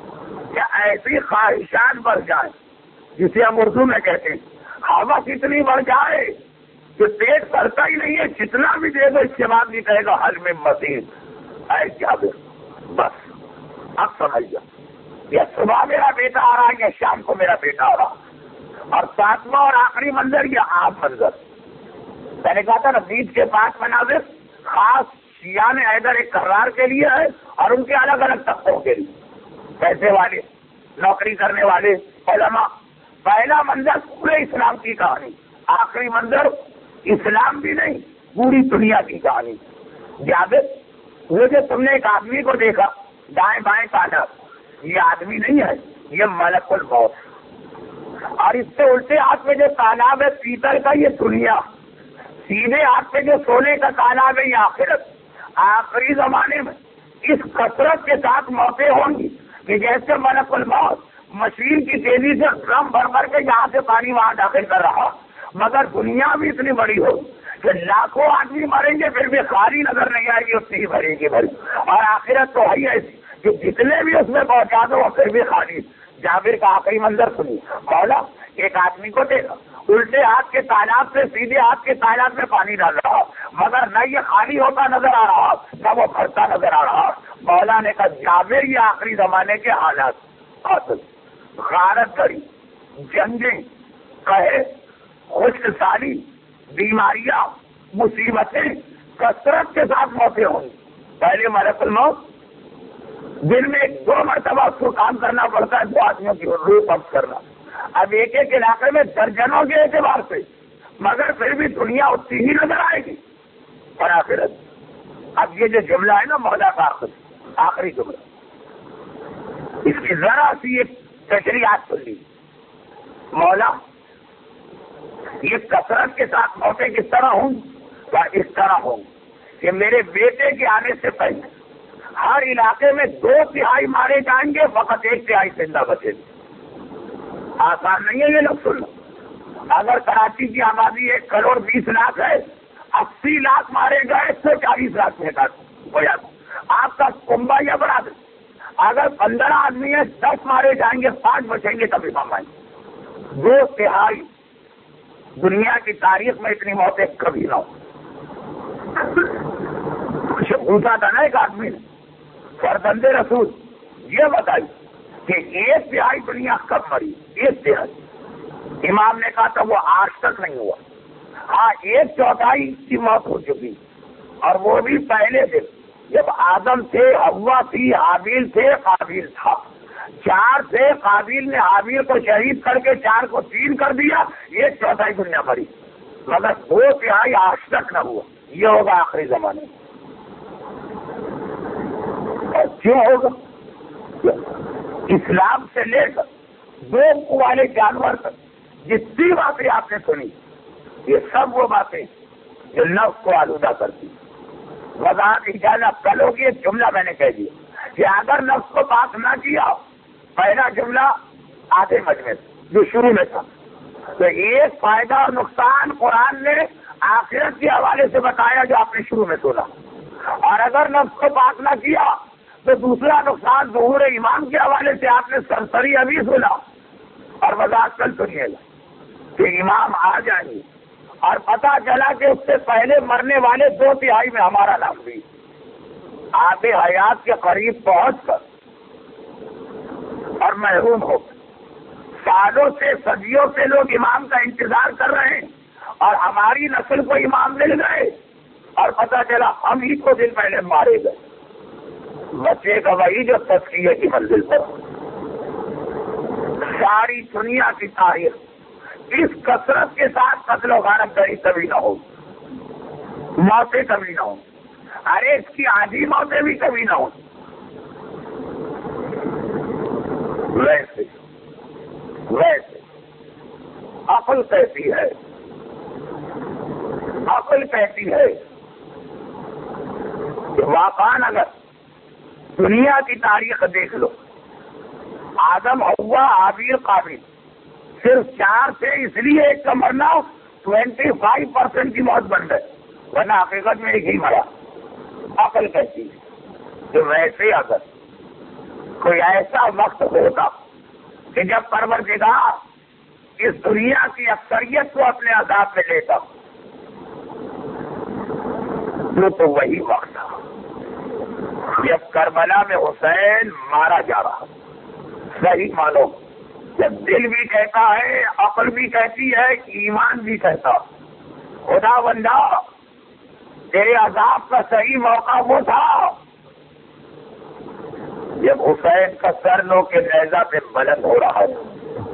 کہ ایسی خواہشات بڑھ جائیں جسے ہم اردو میں کہتے ہیں ہوا کتنی بڑھ جائے کہ پیٹ بھرتا ہی نہیں ہے، جتنا بھی دے دو اس کے بعد بھی کہے گا حل میں مزید اے جابر بس اب سمجھ جا، یا صبح میرا بیٹا آ رہا ہے یا شام کو میرا بیٹا آ رہا، اور ساتواں اور آخری منظر یہ عام منظر۔ میں نے کہا تھا نا بیچ کے پاس مناظر خاص شیعان حیدر ایک کرار کے لیے ہے اور ان کے الگ الگ طبقوں کے لیے، پیسے والے، نوکری کرنے والے، علماء۔ پہلا منظر پورے اسلام کی کہانی، آخری منظر اسلام بھی نہیں پوری دنیا کی کہانی۔ جابر وہ جو تم نے ایک آدمی کو دیکھا دائیں بائیں تانا، یہ آدمی نہیں ہے، یہ ملک الموت، اور اس سے الٹے ہاتھ میں جو تالاب ہے پیتل کا یہ دنیا، سیدھے ہاتھ میں جو سونے کا تالاب ہے یہ آخرت۔ آخری زمانے میں اس کثرت کے ساتھ موتیں ہوں گی کہ جیسے ملک الموت مشین کی تیزی سے ڈرم بھر بھر کے یہاں سے پانی وہاں داخل کر رہا، مگر دنیا بھی اتنی بڑی ہو کہ لاکھوں آدمی مریں گے پھر بھی خالی نظر نہیں آئے گی، اتنی ہی بھرے گی بھری۔ اور آخرت تو ہے ایسی کہ جتنے بھی اس میں پہنچا دو وہ پھر بھی خالی۔ جابر کا آخری منظر سنی، مولا ایک آدمی کو دیکھا الٹے ہاتھ کے تالاب سے سیدھے ہاتھ کے تالاب میں پانی ڈال رہا، مگر نہ یہ خالی ہوتا نظر آ رہا نہ وہ بھرتا نظر آ رہا۔ مولا نے کہا جابر یہ آخری زمانے کے حالات، قتل، غارت گری، جنگیں، قحط، خشک سالی، بیماریاں، مصیبتیں کثرت کے ساتھ موتیں ہوں گی۔ پہلے ملک الموت دن میں 2 مرتبہ اس کو کام کرنا پڑتا ہے، 2 آدمیوں کی روح قبض کرنا، اب ایک ایک علاقے میں درجنوں کے اعتبار سے، مگر پھر بھی دنیا اتنی ہی نظر آئے گی۔ اور آخرت، اب یہ جو جملہ ہے نا مولا کا آخری جملہ، اس کی ذرا سی ایک تشریحات سن لی۔ مولا یہ کثرت کے ساتھ موتیں کس طرح ہوں یا اس طرح ہوں کہ میرے بیٹے کے آنے سے پہلے ہر علاقے میں 2/3 مارے جائیں گے، فقط 1/3 زندہ بچیں گے۔ آسان نہیں ہے یہ لوگ سننا۔ اگر کراچی کی آبادی 1 کروڑ 20 لاکھ ہے، 80 لاکھ مارے گئے 140 لاکھ میں آپ کا کنبہ یا برادری، اگر 15 آدمی ہیں 10 مارے جائیں گے 5 بچیں گے تبھی کمائیں گے۔ 2/3 دنیا کی تاریخ میں اتنی موتیں کبھی نہ ہو۔ کچھ پوچھا تھا نا ایک آدمی نے، فرزند رسول یہ بتائی کہ 1/3 دنیا کب مری؟ 1/3 امام نے کہا تھا وہ آج تک نہیں ہوا۔ ہاں 1/4 کی موت ہو چکی، اور وہ بھی پہلے دن جب آدم تھے، حوا تھی، حابیل تھے، قابیل تھا۔ 4 سے قابیل نے حابیل کو شہید کر کے 4 کو 3 کر دیا، 1/4 دنیا مری، مگر 2/3 آج تک نہ ہوا۔ یہ ہوگا آخری زمانے میں۔ اور کیوں ہوگا؟ اسلام سے لے کر 2 منہ والے جانور تک جتنی باتیں آپ نے سنی، یہ سب وہ باتیں جو نفس کو آلودہ کرتی۔ وضاحت اجازت کل ہوگی، ایک جملہ میں نے کہہ دیا کہ اگر نفس کو پاک نہ کیا، پہلا جملہ آدھے مجمع جو شروع میں تھا، تو ایک فائدہ اور نقصان قرآن نے آخرت کے حوالے سے بتایا جو آپ نے شروع میں سنا، اور اگر نفس کو پاک نہ کیا تو دوسرا نقصان ظہور ایمان کے حوالے سے آپ نے سرسری ابھی سنا، اور وضاحت کل سنیے گا کہ امام آ جائیں گے، اور پتہ چلا کہ اس سے پہلے مرنے والے 2/3 میں ہمارا نام بھی آب حیات کے قریب پہنچ کر اور محروم ہو کر سالوں سے صدیوں سے لوگ امام کا انتظار کر رہے ہیں، اور ہماری نسل کو امام مل گئے، اور پتہ چلا ہم ہی کو دن پہلے مارے گئے۔ بچے کا وہی جو تزکیے کی منزل پر ساری دنیا کی تاریخ اس کثرت کے ساتھ قتل و غارت گری کبھی نہ ہو، موتیں کبھی نہ ہوں، ارے اس کی آدھی موتیں بھی کبھی نہ ہوں۔ ویسے عقل کہتی ہے کہ واقعاً اگر دنیا کی تاریخ دیکھ لو، آدم، حوا، حابیل، قابیل، صرف 4 سے اس لیے ایک کا مرنا 25% کی موت بن گئے، ورنہ حقیقت میں ایک ہی مرا۔ عقل کہتی ہے کہ ویسے اگر کوئی ایسا وقت ہوتا کہ جب پروردگار اس دنیا کی اکثریت کو اپنے عذاب میں لیتا، تو وہی وقت تھا جب کربلا میں حسین مارا جا رہا۔ صحیح مانو، جب دل بھی کہتا ہے، عقل بھی کہتی ہے، ایمان بھی کہتا، خدا بندہ تیرے عذاب کا صحیح موقع وہ تھا جب حسین کا سر لو کے نیزہ پہ بلند ہو رہا ہے۔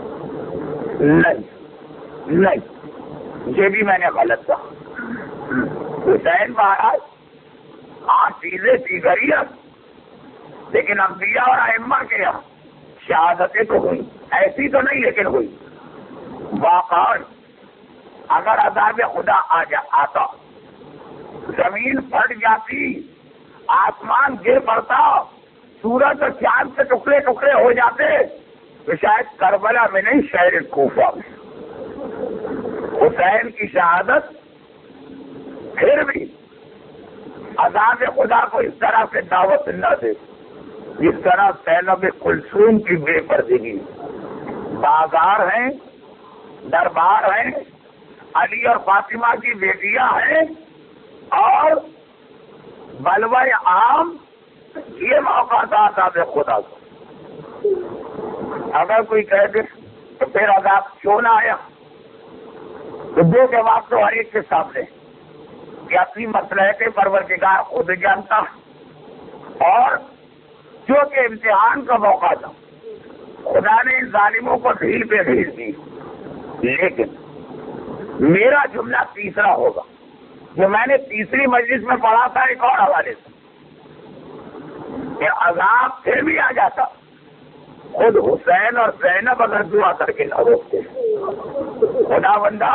نہیں، یہ بھی میں نے غلط کہا۔ حسین مہاراج ہاں چیزیں دیگری ہیں، لیکن انبیاء اور ائمہ کے یہاں شہادتیں تو ہوئی، ایسی تو نہیں لیکن ہوئی۔ واقعی اگر عذاب خدا آتا، زمین پھٹ جاتی، آسمان گر پڑتا، سورج اور چاند سے ٹکڑے ٹکڑے ہو جاتے، تو شاید کربلا میں نہیں، شہر کوفہ میں حسین کی شہادت پھر بھی عذاب خدا کو اس طرح سے دعوت نہ دے جس طرح زینب کلثوم کی بے پردگی۔ بازار ہیں، دربار ہیں، علی اور فاطمہ کی بیٹیاں ہیں، اور بلوائے عام یہ موقع تھا عذاب خدا کو۔ اگر کوئی کہہ دے تو پھر عذاب کیوں نہ آیا، تو دو جواب تو ہر ایک کے سامنے کہ اپنی مصلحت پروردگار خود جانتا، اور جو کہ امتحان کا موقع تھا، خدا نے ان ظالموں کو ڈھیل پہ ڈھیل دی۔ لیکن میرا جملہ تیسرا ہوگا جو میں نے تیسری مجلس میں پڑھا تھا ایک اور حوالے سے، کہ عذاب پھر بھی آ جاتا، خود حسین اور زینب اگر دعا کر کے نہ روکتے، خدا بندہ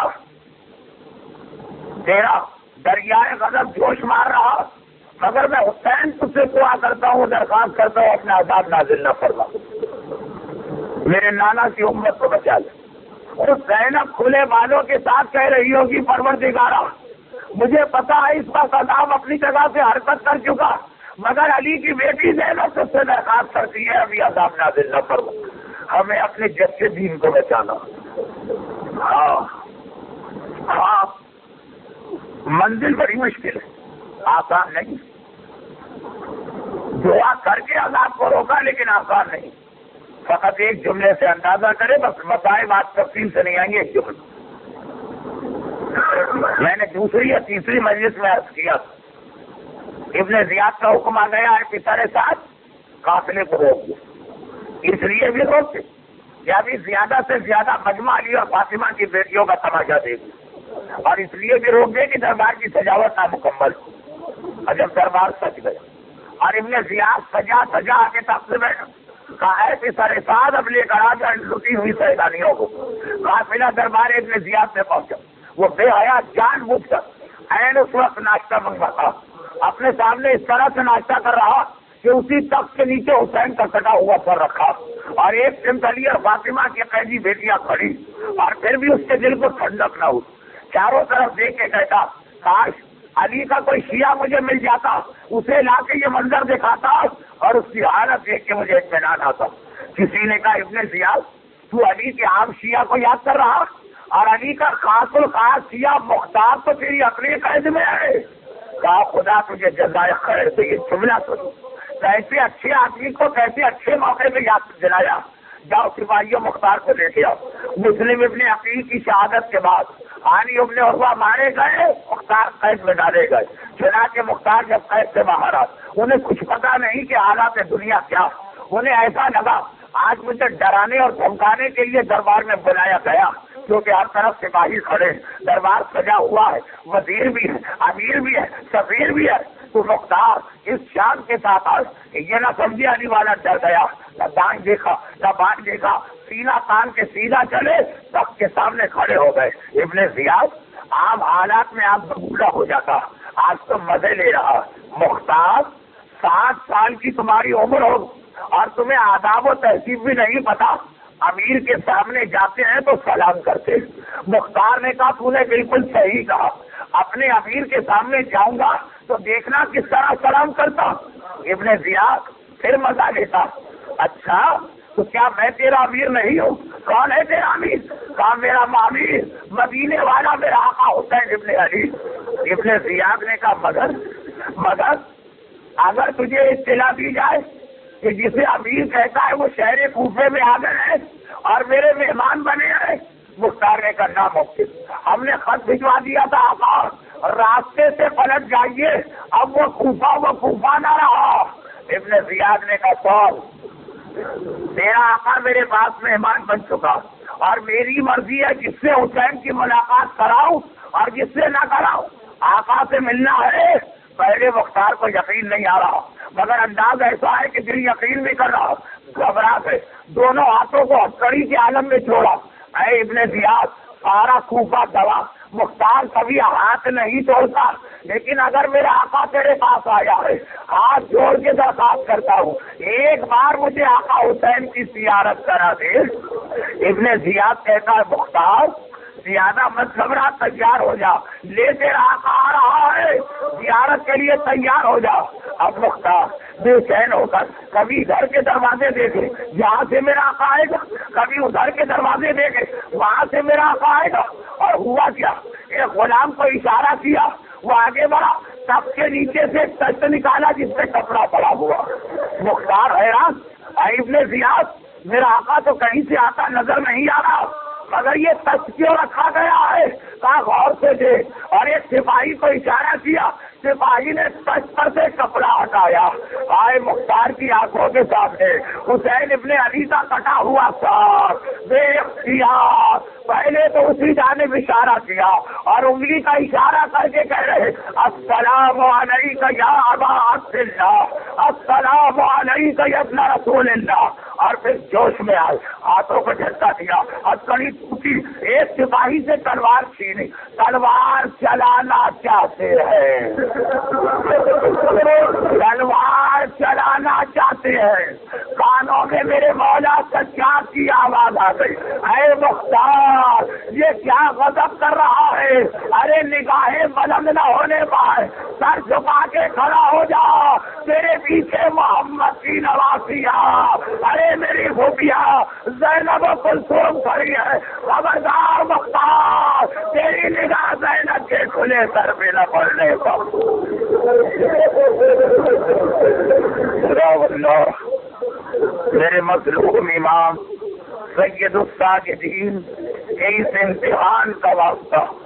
تیرا دریائے غضب جوش مار رہا، مگر میں حسین تجھ سے دعا کرتا ہوں، درخواست کرتا ہوں اپنا عذاب نازل نہ فرما، میرے نانا کی امت کو بچا لے۔ اور زینب کھلے بالوں کے ساتھ کہہ رہی ہوگی پروردگارا مجھے پتا ہے اس وقت عذاب اپنی جگہ سے حرکت کر چکا، مگر علی کی بیٹی زینب تجھ سے درخواست کرتی ہے ابھی عذاب نازل نہ فرما، ہمیں اپنے جد کے دین کو بچانا۔ ہاں منزل بڑی مشکل ہے، آسان نہیں، دعا کر کے عذاب کو روکا لیکن آسان نہیں۔ فقط ایک جملے سے اندازہ کرے، بس مسائل بات تفصیل سے نہیں آئیں گے، ایک جملہ میں نے دوسری یا تیسری مجلس میں عرض کیا، ابن زیاد کا حکم آ گیا ہے پتر ساتھ قافلے کو روک دو، اس لیے بھی روکتے کہ ابھی زیادہ سے زیادہ مجمع علی اور فاطمہ کی بیٹیوں کا تماشا دے گی، اور اس لیے بھی روک دے کہ دربار کی سجاوٹ نامکمل، اور جب دربار سج گیا اور ابن زیاد سجا کے تخت سے بیٹھا، کہا ہے کہ سر سعد اب لے کر آ جائے لٹی ہوئی سیدانیوں کو۔ قافلہ دربار ابن زیاد میں پہنچا، وہ بے حیا جان بوجھ کر عین اس وقت ناشتہ منگواتا، اپنے سامنے اس طرح سے ناشتہ کر رہا کہ اسی تخت کے نیچے حسین کا کٹا ہوا سر رکھا، اور ایک سمت علی اور فاطمہ کی قیدی بیٹیاں کھڑی، اور پھر بھی اس کے دل کو ٹھنڈک نہ ہوئی، چاروں طرف دیکھ کے کہتا کاش علی کا کوئی شیعہ مجھے مل جاتا، اسے لا کے یہ منظر دکھاتا اور اس کی حالت دیکھ کے مجھے اطمینان آتا۔ کسی نے کہا ابن زیاد تو علی کے عام شیعہ کو یاد کر رہا، اور علی کا خاص الخاص شیعہ مختار تو تیری اپنی قید میں ہے۔ کہا خدا تجھے جزائے خیر سے یہ جملہ سنو، کیسے اچھے آدمی کو کیسے اچھے موقع پہ یاد دلایا، جاؤ سپاہیوں مختار کو لے کے آؤ۔ مسلم ابن عقیل کی شہادت کے بعد علی ابن عروہ مارے گئے، مختار قید میں ڈالے گئے، چنانچہ مختار جب قید سے باہر آ انہیں کچھ پتا نہیں کہ حالات دنیا کیا، انہیں ایسا لگا آج مجھے ڈرانے اور دھمکانے کے لیے دربار میں بلایا گیا، کیونکہ ہر طرف سپاہی کھڑے، دربار سجا ہوا ہے، وزیر بھی ہے، امیر بھی ہے، سفیر بھی ہے، تو مختار اس شان کے ساتھ یہ نہ سمجھے علی والا ڈر گیا، نہ دائیں دیکھا نہ بائیں دیکھا، سینہ تان کے سیدھا چلے، تخت کے سامنے کھڑے ہو گئے۔ ابن زیاد عام حالات میں آپ بوڑھا ہو جاتا، آج تو مزے لے رہا۔ مختار 60 سال کی تمہاری عمر ہو اور تمہیں آداب و تہذیب بھی نہیں پتا، امیر کے سامنے جاتے ہیں تو سلام کرتے۔ مختار نے کہا تو نے بالکل صحیح کہا، اپنے امیر کے سامنے جاؤں گا تو دیکھنا کس طرح سلام کرتا۔ ابن زیاد پھر مزہ لیتا، اچھا تو کیا میں تیرا امیر نہیں ہوں؟ کون ہے تیرا امیر؟ کہا میرا امیر مدینے والا میرا آقا حسین ابن علی۔ ابن زیاد نے کہا مگر اگر تجھے اطلاع دی جائے کہ جسے امیر کہتا ہے وہ شہر کوفے میں آ گئے ہیں اور میرے مہمان بنے ہیں، مختار نے کہا ناممکن، ہم نے خط بھجوا دیا تھا آقا، راستے سے پلٹ جائیے، اب وہ کوفہ نہ رہا۔ ابن زیاد نے کہا سوال، تیرا آقا میرے پاس مہمان بن چکا اور میری مرضی ہے جس سے حسین کی ملاقات کراؤں اور جس سے نہ کراؤں، آقا سے ملنا ہے۔ پہلے مختار کو یقین نہیں آ رہا مگر انداز ایسا ہے کہ دل یقین نہیں کر رہا، گھبرا کے دونوں ہاتھوں کو ہتھکڑی کے عالم میں چھوڑا۔ اے ابن زیاد، سارا کوفہ دوا، مختار کبھی ہاتھ نہیں توڑتا، لیکن اگر میرا آقا تیرے پاس آیا ہے، ہاتھ جوڑ کے درخواست کرتا ہوں ایک بار مجھے آقا حسین کی زیارت کرا دے۔ ابن زیاد کہتا ہے مختار زیادہ مت گھبرا، تیار ہو جا، لے تیرا آقا آ رہا ہے، زیارت کے لیے تیار ہو جا۔ اب مختار بے چین ہو کر کبھی گھر کے دروازے دیکھے جہاں سے میرا آقا آئے گا، کبھی ادھر کے دروازے دیکھے وہاں سے میرا آقا آئے گا، اور ہوا کیا، ایک غلام کو اشارہ کیا، وہ آگے بڑھا، سب کے نیچے سے ایک تشت نکالا جس پہ کپڑا پڑا ہوا۔ مختار حیران، ابن زیاد میرا آقا تو کہیں سے آتا نظر نہیں آ رہا، مگر یہ تشت کیوں رکھا گیا ہے؟ کہا غور سے دیکھ، اور ایک سپاہی کو اشارہ کیا، سپاہی نے تشت پر سے کپڑا ہٹایا۔ آئے مختار کی آنکھوں کے سامنے حسین ابن علی کا کٹا ہوا سر بے اختیار پہلے تو اسی جانب اشارہ کیا اور انگلی کا اشارہ کر کے کہہ رہے السلام علیکہ یا ابا عبداللہ، السلام علیکہ یا ابن رسول اللہ، اور پھر جوش میں آئے، ہاتھوں کو جھٹکا دیا، ہتھکڑی ٹوٹی، ایک سپاہی سے تلوار چھینی، تلوار چلانا چاہتے ہیں، تلوار چلانا چاہتے ہیں۔ کانوں میں میرے مولا سجاد کی آواز آ گئی، اے مختار یہ کیا غضب کر رہا ہے؟ ارے نگاہیں بلند نہ ہونے پائے، سر جھکا کے کھڑا ہو جا، تیرے پیچھے محمد کی نواسیاں، ارے میری خوبیاں زینب و کلثوم کھڑی ہے، خبردار مختار تیری نگاہ زینب کے کھلے سر پہ نہ پڑنے کا۔ میرے مظلوم امام سید الساجدین اس امتحان کا واسطہ